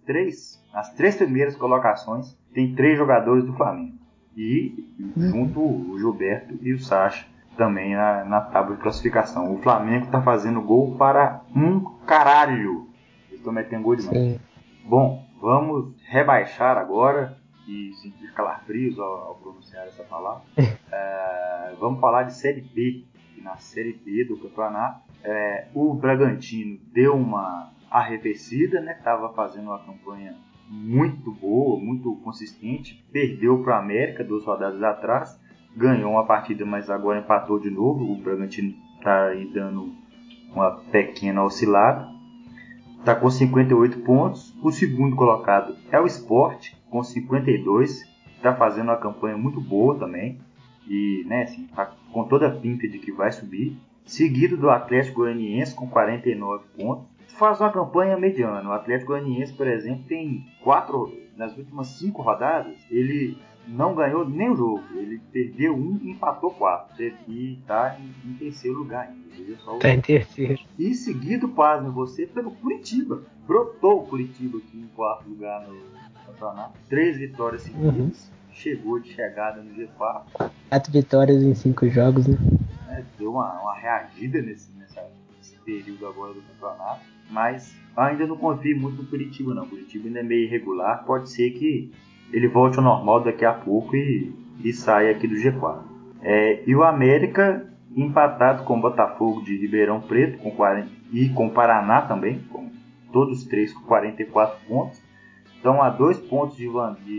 nas 3 primeiras colocações tem 3 jogadores do Flamengo, e junto o Gilberto e o Sacha também na tábua de classificação. O Flamengo está fazendo gol para um caralho. Tô metendo gol demais. Sim. Bom, vamos rebaixar agora e sentir calafrios ao pronunciar essa palavra. Vamos falar de Série B. E na Série B do campeonato, o Bragantino deu uma arrefecida, né? Estava fazendo uma campanha muito boa, muito consistente. Perdeu para o América 2 rodadas atrás. Ganhou uma partida, mas agora empatou de novo. O Bragantino está aí dando uma pequena oscilada. Está com 58 pontos. O segundo colocado é o Sport, com 52. Está fazendo uma campanha muito boa também. E, né, assim, tá com toda a pinta de que vai subir. Seguido do Atlético Goianiense, com 49 pontos. Faz uma campanha mediana. O Atlético Goianiense, por exemplo, tem nas últimas 5 rodadas, ele não ganhou nem o jogo. Ele perdeu 1 e empatou 4. E está em terceiro lugar ainda. Está em terceiro. E seguido, pasme você, pelo Curitiba. Brotou o Curitiba aqui em quarto lugar no campeonato. 3 vitórias seguidas. Chegou de chegada no G4. 4 vitórias em 5 jogos, né? Deu uma reagida nesse período agora do campeonato. Mas ainda não confio muito no Curitiba, não. O Curitiba ainda é meio irregular. Pode ser que ele volte ao normal daqui a pouco e saia aqui do G4. E o América empatado com o Botafogo de Ribeirão Preto e com o Paraná também, com todos os 3 com 44 pontos. Então há 2 pontos de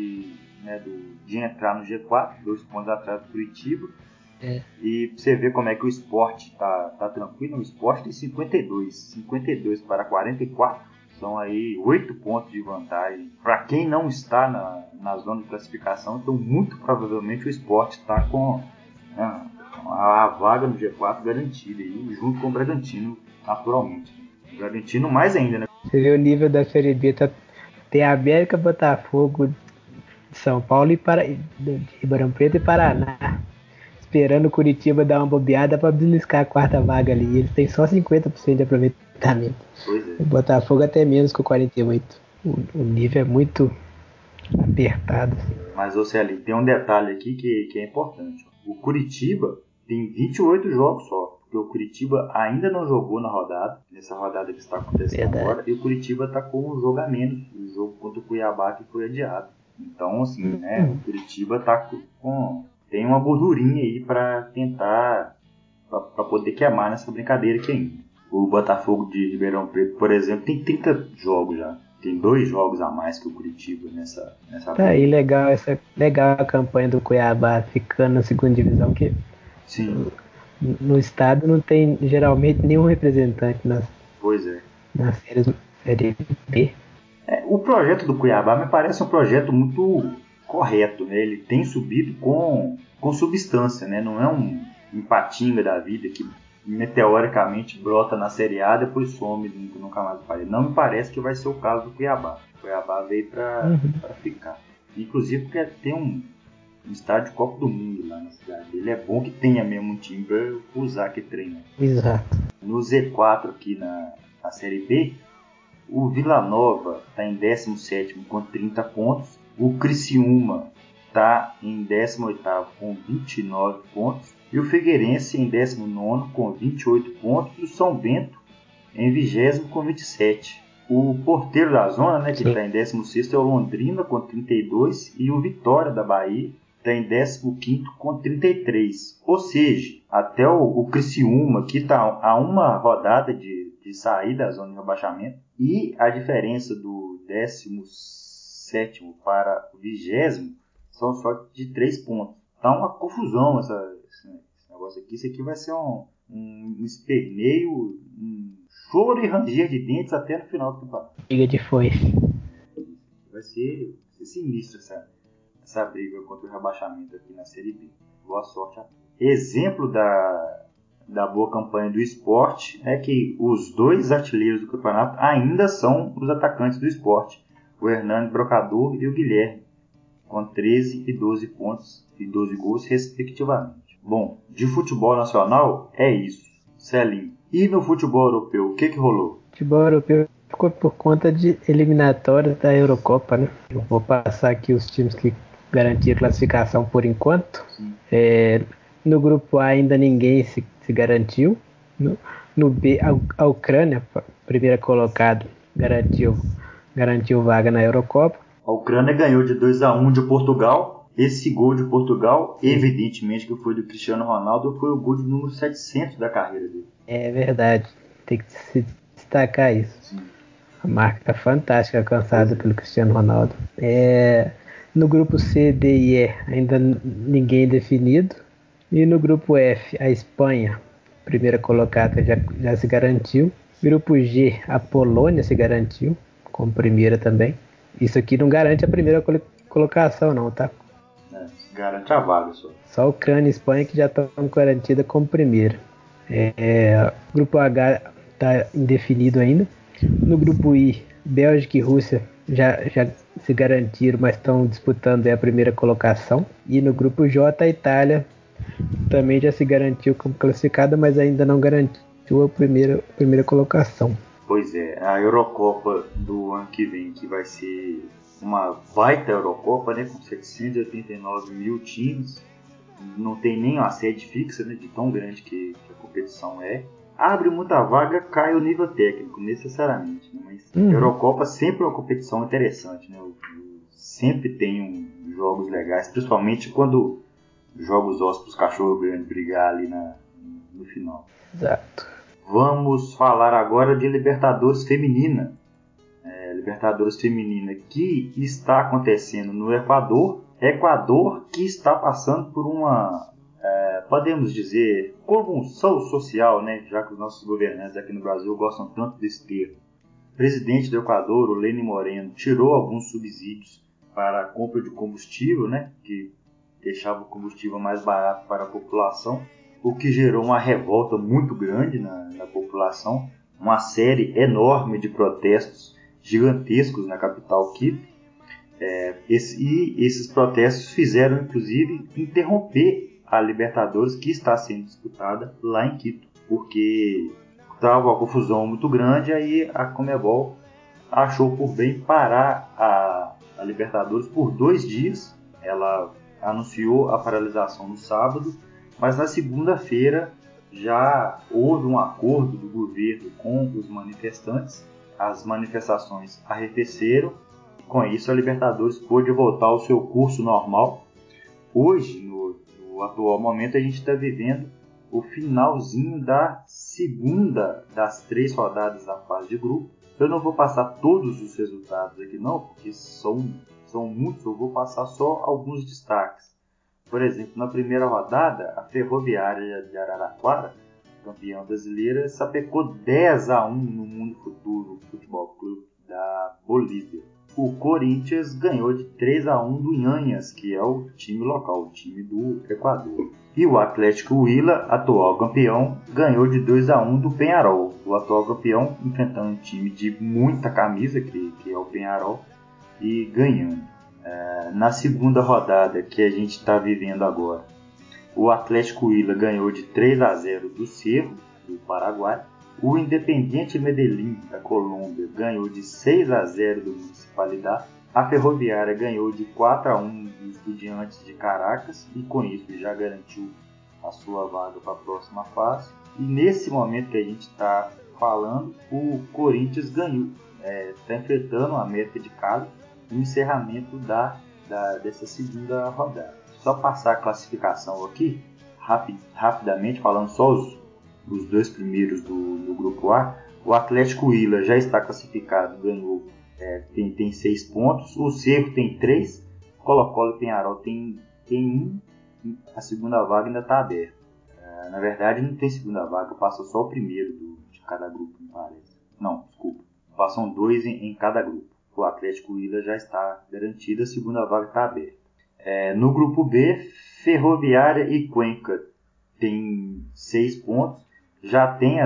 entrar no G4, 2 pontos atrás do Curitiba. E você vê como é que o Sport tá tranquilo. O Sport tem 52 para 44. São aí 8 pontos de vantagem. Para quem não está na zona de classificação, então muito provavelmente o Sport está com a vaga no G4 garantida aí, junto com o Bragantino, naturalmente. O Bragantino mais ainda, né? Você vê o nível da Série B, tem América, Botafogo, São Paulo e de Ribeirão Preto e Paraná. Esperando o Curitiba dar uma bobeada para beliscar a 4ª vaga ali. Eles têm só 50% de aproveitamento. Pois é. O Botafogo até menos que o 48%. O nível é muito apertado. Mas, Celi, tem um detalhe aqui que é importante. O Curitiba tem 28 jogos só. Porque o Curitiba ainda não jogou nessa rodada que está acontecendo agora. E o Curitiba está com um jogo a menos. O jogo contra o Cuiabá que foi adiado. Então, assim, né? O Curitiba tem uma gordurinha aí para tentar, para poder queimar nessa brincadeira aqui ainda. O Botafogo de Ribeirão Preto, por exemplo, tem 30 jogos já. Tem 2 jogos a mais que o Curitiba nessa Tá aí, legal a campanha do Cuiabá ficando na segunda divisão, que sim. No estado não tem geralmente nenhum representante Pois é. Na Série B. O projeto do Cuiabá me parece um projeto muito correto, né? Ele tem subido com substância, né? Não é um Ipatinga da vida que meteoricamente brota na Série A, depois some e nunca mais aparece. Não me parece que vai ser o caso do Cuiabá. O Cuiabá veio para ficar. Inclusive porque tem um estádio de Copa do Mundo lá na cidade. Ele é bom que tenha mesmo um time para usar que treina. Exato. No Z4 aqui na Série B, o Vila Nova está em 17º com 30 pontos. O Criciúma está em 18º com 29 pontos. E o Figueirense em 19º com 28 pontos. E o São Bento em 20º com 27. O porteiro da zona, né, que está em 16º, é o Londrina com 32. E o Vitória da Bahia está em 15º com 33. Ou seja, até o Criciúma, que está a uma rodada de sair da zona de rebaixamento. E a diferença do 17º para o 20º são só de 3 pontos. Tá uma confusão esse negócio aqui. Isso aqui vai ser um esperneio, um choro e ranger de dentes até no final do campeonato. Briga de foice. Vai ser sinistro essa briga contra o rebaixamento aqui na Série B. Boa sorte a todos. Exemplo da boa campanha do Sport é que os 2 artilheiros do campeonato ainda são os atacantes do Sport, o Hernani Brocador e o Guilherme, com 13 e 12 pontos e 12 gols respectivamente. Bom, de futebol nacional é isso. Celinho. E no futebol europeu, o que rolou? O futebol europeu ficou por conta de eliminatórias da Eurocopa, né? Eu vou passar aqui os times que garantiram classificação por enquanto. No grupo A ainda ninguém se garantiu. No B, a Ucrânia, primeira colocada, garantiu vaga na Eurocopa. A Ucrânia ganhou de 2-1 de Portugal. Esse gol de Portugal, evidentemente que foi do Cristiano Ronaldo, foi o gol de número 700 da carreira dele. É verdade, tem que se destacar isso. Sim. A marca fantástica alcançada pelo Cristiano Ronaldo. No grupo C, D e E ainda ninguém definido. E no grupo F, a Espanha, primeira colocada, já se garantiu. Grupo G, a Polônia se garantiu, como primeira também. Isso aqui não garante a primeira colocação não, tá? Garante a vaga só. Só a Ucrânia e a Espanha que já estão garantidas como primeira. Grupo H está indefinido ainda. No grupo I, Bélgica e Rússia já se garantiram, mas estão disputando a primeira colocação. E no grupo J, a Itália também já se garantiu como classificada, mas ainda não garantiu a primeira colocação. Pois é, a Eurocopa do ano que vem, que vai ser uma baita Eurocopa, né, com 789 mil times, não tem nem uma sede fixa, né, de tão grande que a competição é. Abre muita vaga, cai o nível técnico, necessariamente. Né? Mas a Eurocopa sempre é uma competição interessante, né? Sempre tem jogos legais, principalmente quando joga os ossos para os cachorros grandes brigar ali no final. Exato. Vamos falar agora de Libertadores Feminina. Libertadores Feminina que está acontecendo no Equador. Equador que está passando por uma, podemos dizer, convulsão social, né? Já que os nossos governantes aqui no Brasil gostam tanto desse termo. O presidente do Equador, o Lenín Moreno, tirou alguns subsídios para a compra de combustível, né? Que deixava o combustível mais barato para a população, o que gerou uma revolta muito grande na população, uma série enorme de protestos gigantescos na capital Quito. Esses protestos fizeram, inclusive, interromper a Libertadores que está sendo disputada lá em Quito, porque estava uma confusão muito grande, aí a Conmebol achou por bem parar a Libertadores por 2 dias. Ela anunciou a paralisação no sábado, mas na segunda-feira já houve um acordo do governo com os manifestantes. As manifestações arrefeceram. Com isso, a Libertadores pôde voltar ao seu curso normal. Hoje, no atual momento, a gente está vivendo o finalzinho da segunda das 3 rodadas da fase de grupo. Eu não vou passar todos os resultados aqui não, porque são muitos, eu vou passar só alguns destaques. Por exemplo, na primeira rodada, a Ferroviária de Araraquara, campeã brasileira, sapecou 10-1 no Mundo Futuro Futebol Clube da Bolívia. O Corinthians ganhou de 3-1 do Yanhas, que é o time local, o time do Equador. E o Atlético Huila, atual campeão, ganhou de 2-1 do Peñarol. O atual campeão enfrentando um time de muita camisa, que é o Peñarol, e ganhando. Na segunda rodada que a gente está vivendo agora, o Atlético Huila ganhou de 3-0 do Cerro, do Paraguai. O Independiente Medellín, da Colômbia, ganhou de 6-0 do Municipalidade. A Ferroviária ganhou de 4-1 do Estudiantes de Caracas e com isso já garantiu a sua vaga para a próxima fase. E nesse momento que a gente está falando, o Corinthians ganhou. Está enfrentando a América de Cali no encerramento dessa segunda rodada. Só passar a classificação aqui, rapidamente, falando só os 2 primeiros do grupo A. O Atlético Huila já está classificado, ganhou, tem 6 pontos. O Cerro tem 3, Colo-Colo e Peñarol tem 1. A segunda vaga ainda está aberta. Na verdade, não tem segunda vaga, passa só o primeiro de cada grupo, me parece. Não, desculpa, passam 2 em cada grupo. O Atlético Huila já está garantido, a segunda vaga está aberta. No grupo B, Ferroviária e Cuenca tem 6 pontos, já tem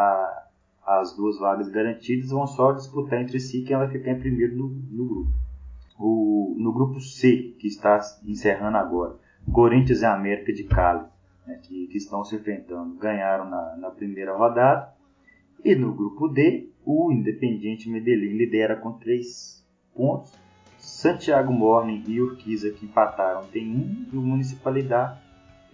as 2 vagas garantidas, vão só disputar entre si quem vai ficar em primeiro no grupo. No grupo C, que está encerrando agora, Corinthians e América de Cali, né, que estão se enfrentando, ganharam na primeira rodada. E no grupo D, o Independiente Medellín lidera com 3 pontos. Santiago Morning e Urquiza, que empataram, tem 1. E o Municipalidade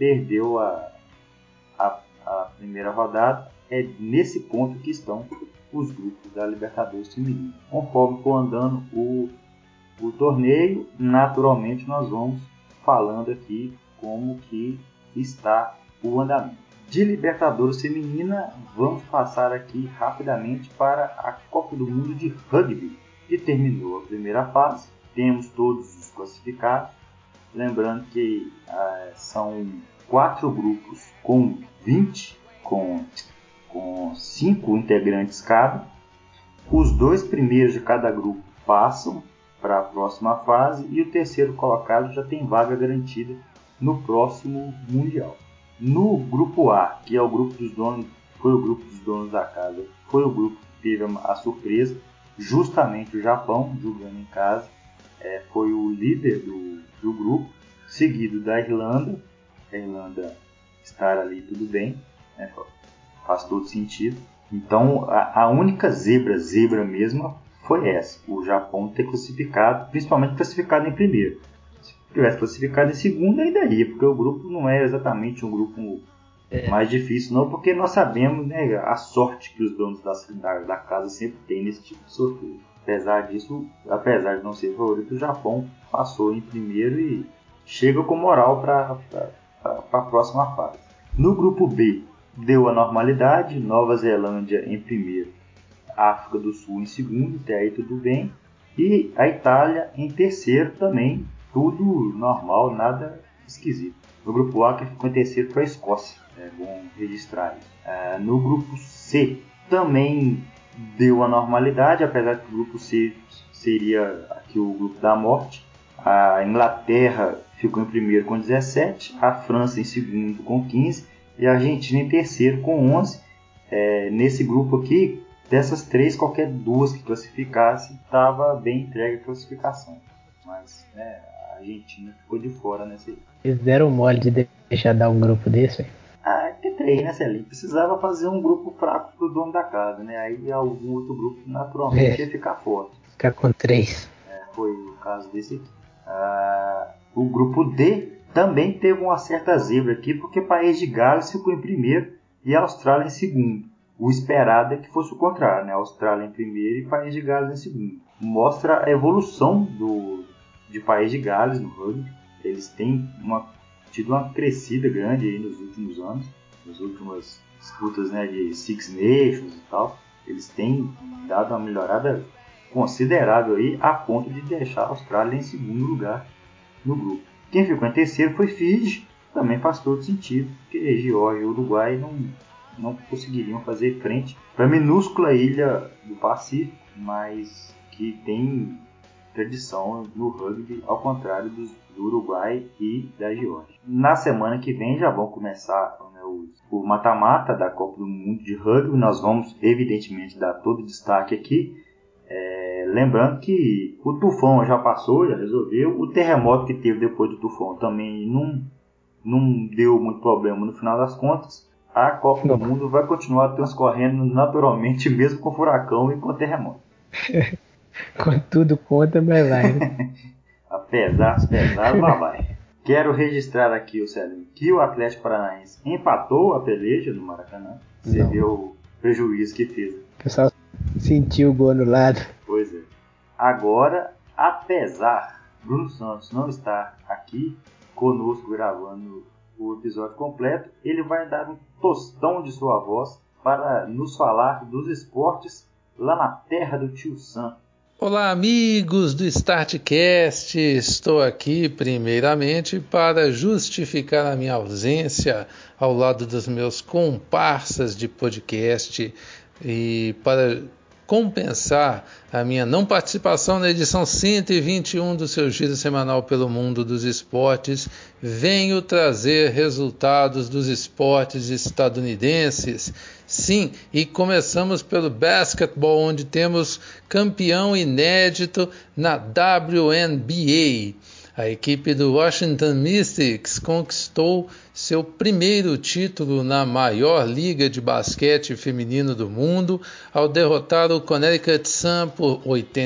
perdeu a primeira rodada. É nesse ponto que estão os grupos da Libertadores Feminina. Conforme for andando o torneio, naturalmente nós vamos falando aqui como que está o andamento. De Libertadores Feminina, vamos passar aqui rapidamente para a Copa do Mundo de Rugby, que terminou a primeira fase. Temos todos os classificados. Lembrando que são 4 grupos com 20, com 5 integrantes cada. Os 2 primeiros de cada grupo passam para a próxima fase e o terceiro colocado já tem vaga garantida no próximo Mundial. No grupo A, que é o grupo dos donos, foi o grupo dos donos da casa, foi o grupo que teve a surpresa, justamente o Japão, jogando em casa, foi o líder do grupo, seguido da Irlanda. A Irlanda estar ali tudo bem, né, faz todo sentido. Então a única zebra mesmo foi essa, o Japão ter classificado, principalmente classificado em primeiro. Se tivesse classificado em segundo, ainda ia, porque o grupo não é exatamente um grupo mais difícil, não, porque nós sabemos, né, a sorte que os donos da casa sempre têm nesse tipo de sorteio. Apesar de não ser favorito, o Japão passou em primeiro e chega com moral para a próxima fase. No grupo B, deu a normalidade, Nova Zelândia em primeiro, África do Sul em segundo, até aí tudo bem, e a Itália em terceiro também, tudo normal, nada esquisito. No grupo A, que ficou em terceiro, foi a Escócia, é bom registrar isso. No grupo C, também deu a normalidade, apesar que o grupo C seria aqui o grupo da morte. A Inglaterra ficou em primeiro com 17, a França em segundo com 15 e a Argentina em terceiro com 11. Nesse grupo aqui, dessas 3, qualquer 2 que classificasse estava bem entregue a classificação. Mas a Argentina ficou de fora nessa aí. Eles deram mole de deixar dar um grupo desse, velho. Que 3, né, Celinho? Precisava fazer um grupo fraco pro dono da casa, né? Aí algum outro grupo naturalmente ia ficar forte. Ficar com 3. Foi o caso desse aqui. O grupo D também teve uma certa zebra aqui, porque País de Gales ficou em primeiro e a Austrália em segundo. O esperado é que fosse o contrário, né? A Austrália em primeiro e País de Gales em segundo. Mostra a evolução de País de Gales no rugby. Eles têm tido uma crescida grande aí nos últimos anos, nas últimas disputas, né, de Six Nations e tal. Eles têm dado uma melhorada considerável aí, a ponto de deixar a Austrália em segundo lugar no grupo. Quem ficou em terceiro foi Fiji, também faz todo sentido, porque Geórgia e Uruguai não conseguiriam fazer frente para a minúscula ilha do Pacífico, mas que tem tradição no rugby, ao contrário do Uruguai e da Geórgia. Na semana que vem já vão começar, né, o mata-mata da Copa do Mundo de Rugby. Nós vamos, evidentemente, dar todo o destaque aqui. Lembrando que o tufão já passou, já resolveu. O terremoto que teve depois do tufão também não deu muito problema no final das contas. A Copa do Mundo vai continuar transcorrendo naturalmente, mesmo com furacão e com terremoto. Com tudo conta, mas vai, né? Apesar dos pesados, lá vai. Quero registrar aqui, o Celinho, que o Atlético Paranaense empatou a peleja no Maracanã. Você viu o prejuízo que fez. O pessoal sentiu o gol no lado. Pois é. Agora, apesar Bruno Santos não estar aqui conosco gravando o episódio completo, ele vai dar um tostão de sua voz para nos falar dos esportes lá na terra do tio Sam. Olá, amigos do StartCast, estou aqui primeiramente para justificar a minha ausência ao lado dos meus comparsas de podcast e para compensar a minha não participação na edição 121 do seu giro semanal pelo mundo dos esportes, venho trazer resultados dos esportes estadunidenses. Sim, e começamos pelo basquetebol, onde temos campeão inédito na WNBA. A equipe do Washington Mystics conquistou seu primeiro título na maior liga de basquete feminino do mundo, ao derrotar o Connecticut Sun por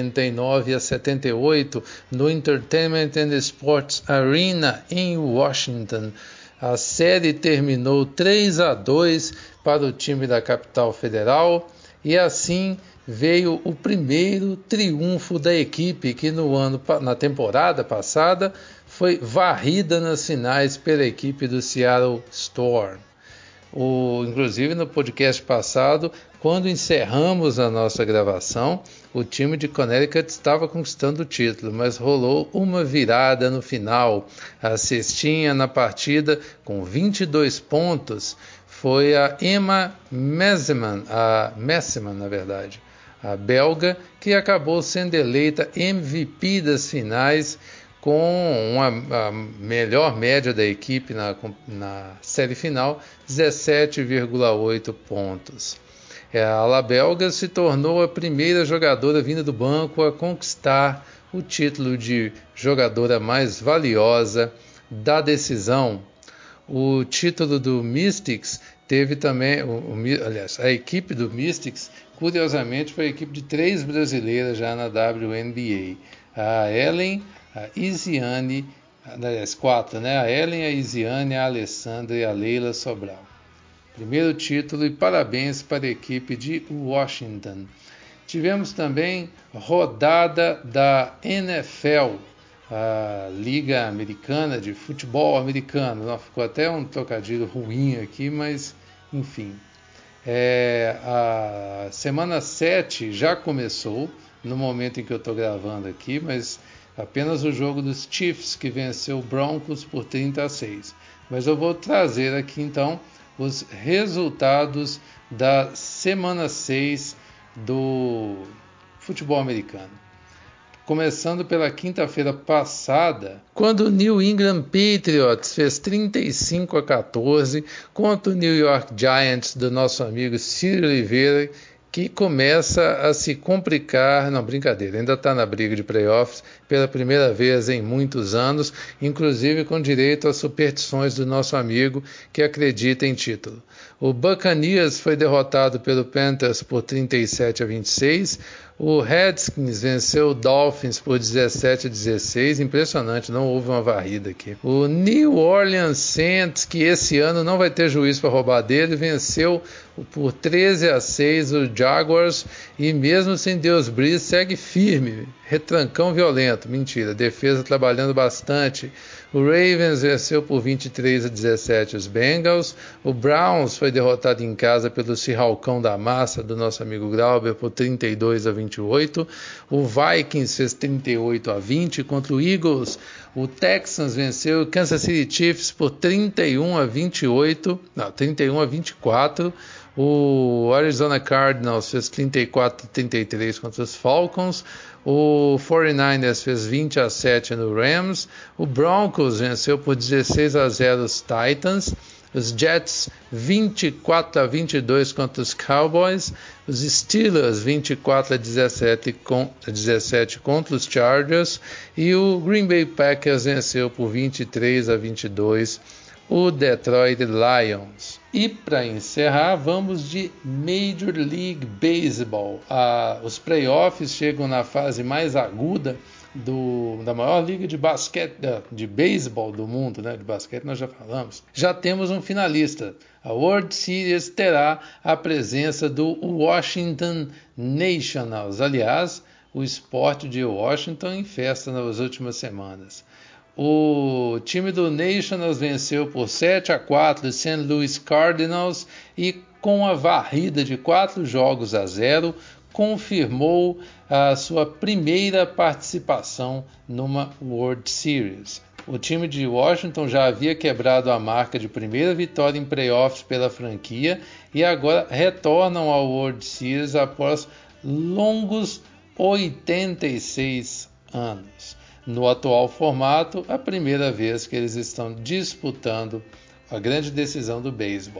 89-78 no Entertainment and Sports Arena em Washington. A série terminou 3-2 para o time da capital federal e assim veio o primeiro triunfo da equipe que na temporada passada foi varrida nas finais pela equipe do Seattle Storm. Inclusive no podcast passado, quando encerramos a nossa gravação, o time de Connecticut estava conquistando o título, mas rolou uma virada no final. A cestinha na partida com 22 pontos foi a Emma Messiman, na verdade, a belga, que acabou sendo eleita MVP das finais com a melhor média da equipe na série final, 17,8 pontos. A ala belga se tornou a primeira jogadora vinda do banco a conquistar o título de jogadora mais valiosa da decisão. O título do Mystics teve também, a equipe do Mystics, curiosamente, foi a equipe de 3 brasileiras já na WNBA. A Ellen, a Isiane, 4, né? A Ellen, a Isiane, a Alessandra e a Leila Sobral. Primeiro título e parabéns para a equipe de Washington. Tivemos também rodada da NFL, a Liga Americana de Futebol Americano. Não, ficou até um trocadilho ruim aqui, mas enfim. A semana 7 já começou, no momento em que eu estou gravando aqui, mas apenas o jogo dos Chiefs, que venceu o Broncos por 30-6. Mas eu vou trazer aqui então os resultados da semana 6 do futebol americano. Começando pela quinta-feira passada, quando o New England Patriots fez 35-14 contra o New York Giants do nosso amigo Ciro Oliveira, que começa a se complicar, não, brincadeira, ainda está na briga de playoffs pela primeira vez em muitos anos, inclusive com direito às superstições do nosso amigo que acredita em título. O Buccaneers foi derrotado pelo Panthers por 37-26, o Redskins venceu o Dolphins por 17-16, impressionante, não houve uma varrida aqui. O New Orleans Saints, que esse ano não vai ter juiz para roubar dele, venceu por 13-6 o Jaguars e mesmo sem Deus Brees segue firme, retrancão violento, mentira, defesa trabalhando bastante. O Ravens venceu por 23-17 os Bengals, o Browns foi derrotado em casa pelo Cirralcão da Massa do nosso amigo Glauber por 32-28, o Vikings fez 38-20 contra o Eagles, o Texans venceu o Kansas City Chiefs por 31-24, o Arizona Cardinals fez 34-33 contra os Falcons, o 49ers fez 20-7 no Rams, o Broncos venceu por 16-0 os Titans, os Jets 24-22 contra os Cowboys, os Steelers 24-17 contra os Chargers e o Green Bay Packers venceu por 23-22 o Detroit Lions. E para encerrar, vamos de Major League Baseball. Os playoffs chegam na fase mais aguda da maior liga de basquete, de beisebol do mundo, né? De basquete nós já falamos. Já temos um finalista. A World Series terá a presença do Washington Nationals. Aliás, o esporte de Washington em festa nas últimas semanas. O time do Nationals venceu por 7-4 o St. Louis Cardinals e com a varrida de 4-0 confirmou a sua primeira participação numa World Series. O time de Washington já havia quebrado a marca de primeira vitória em playoffs pela franquia e agora retornam ao World Series após longos 86 anos. No atual formato, a primeira vez que eles estão disputando a grande decisão do beisebol,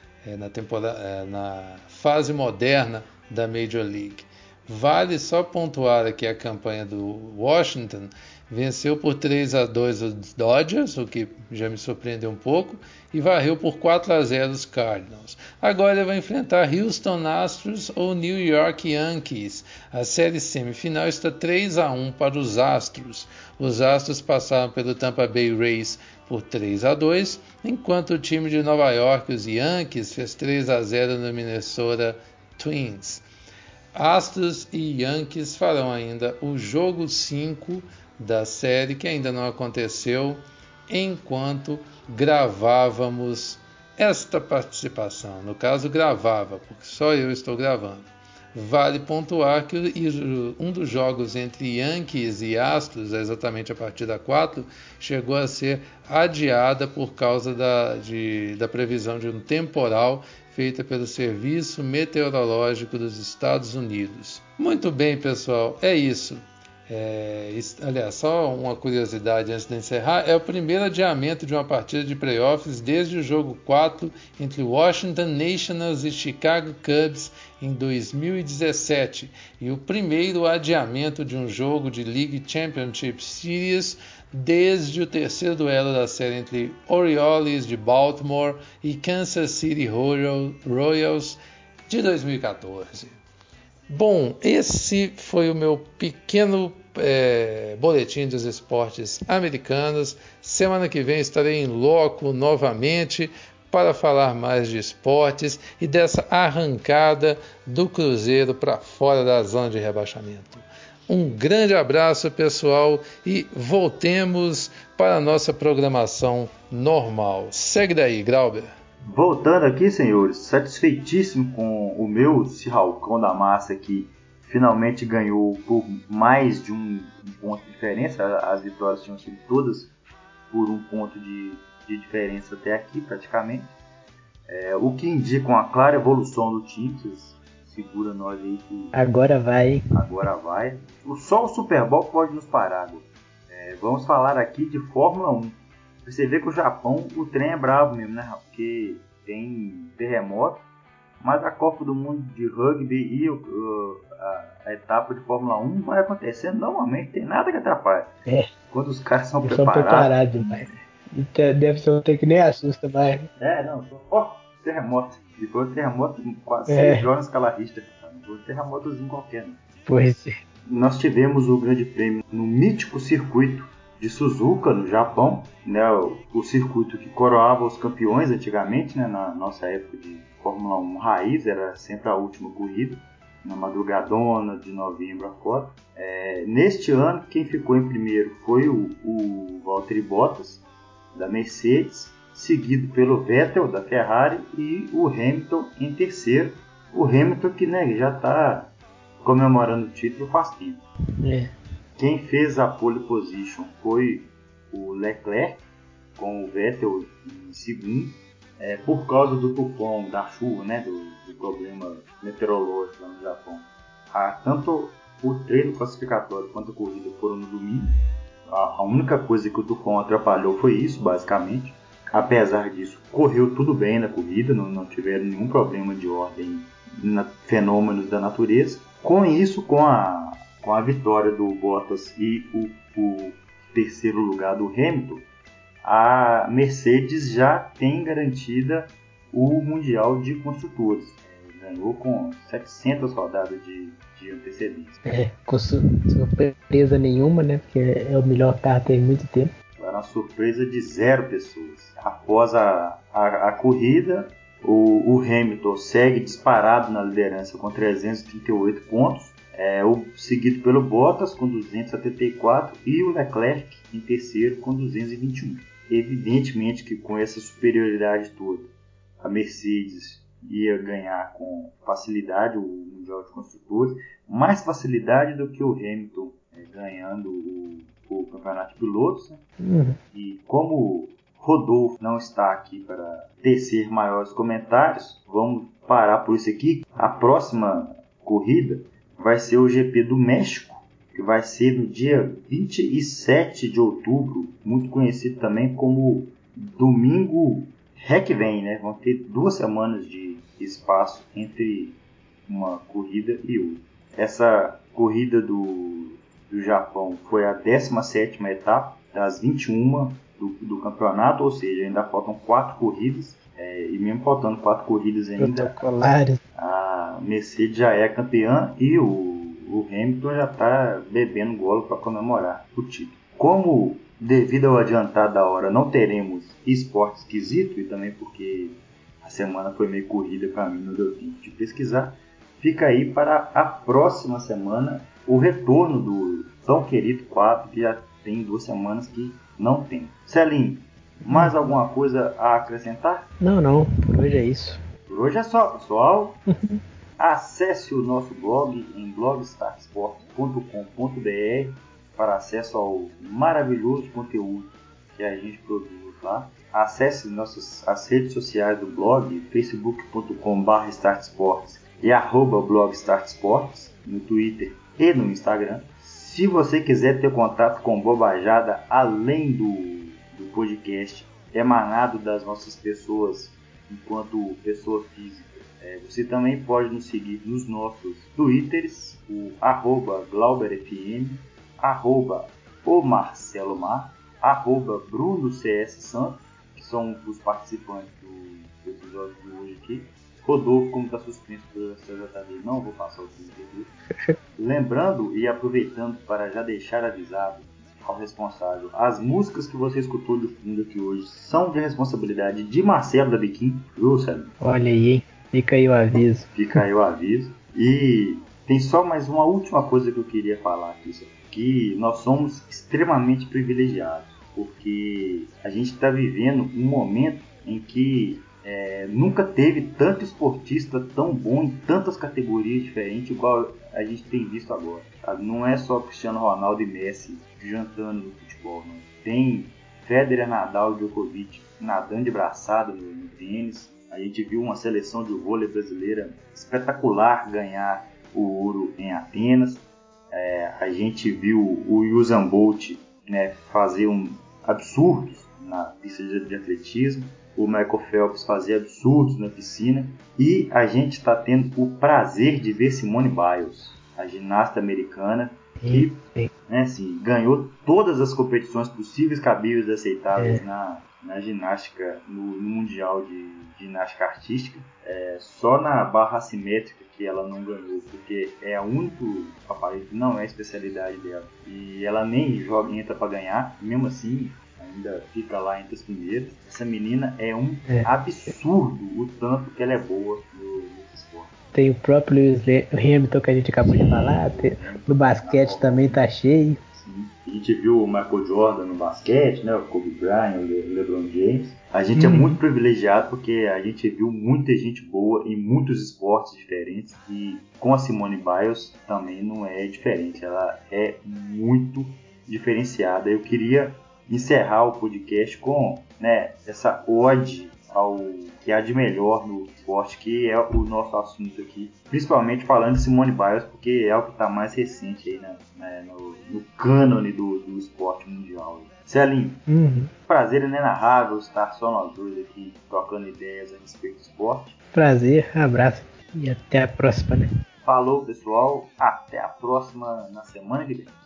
na fase moderna da Major League. Vale só pontuar aqui a campanha do Washington, venceu por 3-2 os Dodgers, o que já me surpreendeu um pouco, e varreu por 4-0 os Cardinals. Agora ele vai enfrentar Houston Astros ou New York Yankees. A série semifinal está 3-1 para os Astros. Os Astros passaram pelo Tampa Bay Rays por 3-2, enquanto o time de Nova York, os Yankees, fez 3-0 no Minnesota Twins. Astros e Yankees farão ainda o jogo 5 da série, que ainda não aconteceu, enquanto gravávamos esta participação. No caso, gravava, porque só eu estou gravando. Vale pontuar que um dos jogos entre Yankees e Astros, exatamente a partida 4, chegou a ser adiada por causa da previsão de um temporal feita pelo Serviço Meteorológico dos Estados Unidos. Muito bem, pessoal, é isso. Aliás, só uma curiosidade antes de encerrar, é o primeiro adiamento de uma partida de playoffs desde o jogo 4 entre Washington Nationals e Chicago Cubs em 2017 e o primeiro adiamento de um jogo de League Championship Series desde o terceiro duelo da série entre Orioles de Baltimore e Kansas City Royals de 2014. Bom, esse foi o meu pequeno boletim dos esportes americanos. Semana que vem estarei em loco novamente para falar mais de esportes e dessa arrancada do Cruzeiro para fora da zona de rebaixamento. Um grande abraço, pessoal, e voltemos para a nossa programação normal. Segue daí, Grauber. Voltando aqui, senhores, satisfeitíssimo com o meu Cirralcão da Massa, que finalmente ganhou por mais de um ponto de diferença. As vitórias tinham sido todas por um ponto de diferença até aqui, praticamente. O que indica uma clara evolução do time. Vocês segura nós aí que agora vai. Agora vai. Só o Super Bowl pode nos parar. Vamos falar aqui de Fórmula 1. Você vê que o Japão, o trem é bravo mesmo, né? Porque tem terremoto, mas a Copa do Mundo de Rugby e a etapa de Fórmula 1 vai acontecendo normalmente, tem nada que atrapalhe. Quando os caras são preparados demais. Deve ser um trem que nem assusta mais. Terremoto. E foi um terremoto quase 6 horas calarrista. Não foi um terremotozinho qualquer, não. Pois é. Nós tivemos o grande prêmio no mítico circuito de Suzuka, no Japão, né, o circuito que coroava os campeões antigamente, né, na nossa época de Fórmula 1 raiz, era sempre a última corrida, na madrugadona de novembro a 4. Neste ano, quem ficou em primeiro foi o Valtteri Bottas, da Mercedes, seguido pelo Vettel, da Ferrari, e o Hamilton em terceiro. O Hamilton que, né, já está comemorando o título faz tempo. Quem fez a pole position foi o Leclerc, com o Vettel em segundo, por causa do tufão, da chuva, né, do problema meteorológico lá no Japão. Tanto o treino classificatório quanto a corrida foram no domingo. A única coisa que o tufão atrapalhou foi isso, basicamente. Apesar disso, correu tudo bem na corrida, não tiveram nenhum problema de ordem, fenômenos da natureza. Com isso, com a vitória do Bottas e o terceiro lugar do Hamilton, a Mercedes já tem garantida o Mundial de Construtores. Ganhou com 700 rodadas de antecedência. Com surpresa nenhuma, né? Porque é o melhor carro tem muito tempo. Era uma surpresa de 0 pessoas. Após a corrida, o Hamilton segue disparado na liderança com 338 pontos. Seguido pelo Bottas com 274 e o Leclerc em terceiro com 221. Evidentemente que com essa superioridade toda, a Mercedes ia ganhar com facilidade o Mundial de Construtores, mais facilidade do que o Hamilton ganhando o Campeonato de Pilotos. E como Rodolfo não está aqui para tecer maiores comentários, vamos parar por isso aqui. A próxima corrida vai ser o GP do México, que vai ser no dia 27 de outubro, muito conhecido também como Domingo Rec Vem, né? Vão ter 2 semanas de espaço entre uma corrida e outra. Essa corrida do Japão foi a 17ª etapa das 21 do campeonato, ou seja, ainda faltam 4 corridas. E mesmo faltando 4 corridas ainda, a Mercedes já é campeã e o Hamilton já está bebendo golo para comemorar o título. Como devido ao adiantado da hora não teremos esporte esquisito, e também porque a semana foi meio corrida para mim, não deu tempo de pesquisar, fica aí para a próxima semana o retorno do tão querido quadro, que já tem 2 semanas que não tem. Celinho, mais alguma coisa a acrescentar? Não, por hoje é isso. Por hoje é só, pessoal. Acesse o nosso blog em blogstartsports.com.br para acesso ao maravilhoso conteúdo que a gente produz lá. Acesse as redes sociais do blog, facebook.com/startsports e @blogstartsports no Twitter e no Instagram. Se você quiser ter contato com bobajada além do podcast emanado das nossas pessoas enquanto pessoa física, você também pode nos seguir nos nossos Twitters, o @glauberfm, @omarcelomar, @brunocssantos, que são os participantes do episódio de hoje aqui. Rodolfo, como está suspenso pela CJD, não vou passar o time dele. Lembrando e aproveitando para já deixar avisado ao responsável, as músicas que você escutou de fundo aqui hoje são de responsabilidade de Marcelo da Biquim, viu, Sérgio? Olha aí, hein? Fica aí o aviso. Fica aí o aviso. E tem só mais uma última coisa que eu queria falar aqui, que nós somos extremamente privilegiados, porque a gente está vivendo um momento em que nunca teve tanto esportista tão bom em tantas categorias diferentes igual a gente tem visto agora. Não é só Cristiano Ronaldo e Messi jantando no futebol, não. Tem Federer, Nadal e Djokovic nadando de braçada no tênis. A gente viu uma seleção de vôlei brasileira espetacular ganhar o ouro em Atenas. A gente viu o Usain Bolt, fazer absurdos na pista de atletismo. O Michael Phelps fazer absurdos na piscina. E a gente está tendo o prazer de ver Simone Biles, a ginasta americana, que ganhou todas as competições possíveis, cabíveis e aceitáveis na ginástica, no Mundial de Ginástica Artística. Só na barra assimétrica que ela não ganhou, porque é o único aparelho que não é a especialidade dela. E ela nem entra para ganhar, mesmo assim ainda fica lá entre as primeiras. Essa menina é um absurdo o tanto que ela é boa no esporte. Tem o próprio Lewis Hamilton que a gente acabou de falar. No basquete também tá cheio. Sim. A gente viu o Michael Jordan no basquete, o Kobe Bryant, o LeBron James. A gente é muito privilegiado porque a gente viu muita gente boa em muitos esportes diferentes, e com a Simone Biles também não é diferente. Ela é muito diferenciada. Eu queria encerrar o podcast com essa ode ao que há de melhor no esporte, que é o nosso assunto aqui, principalmente falando de Simone Biles, porque é o que está mais recente aí, no cânone do esporte mundial. Celinho, prazer inenarrável estar só nós dois aqui trocando ideias a respeito do esporte. Prazer, abraço e até a próxima, né? Falou, pessoal, até a próxima na semana que vem.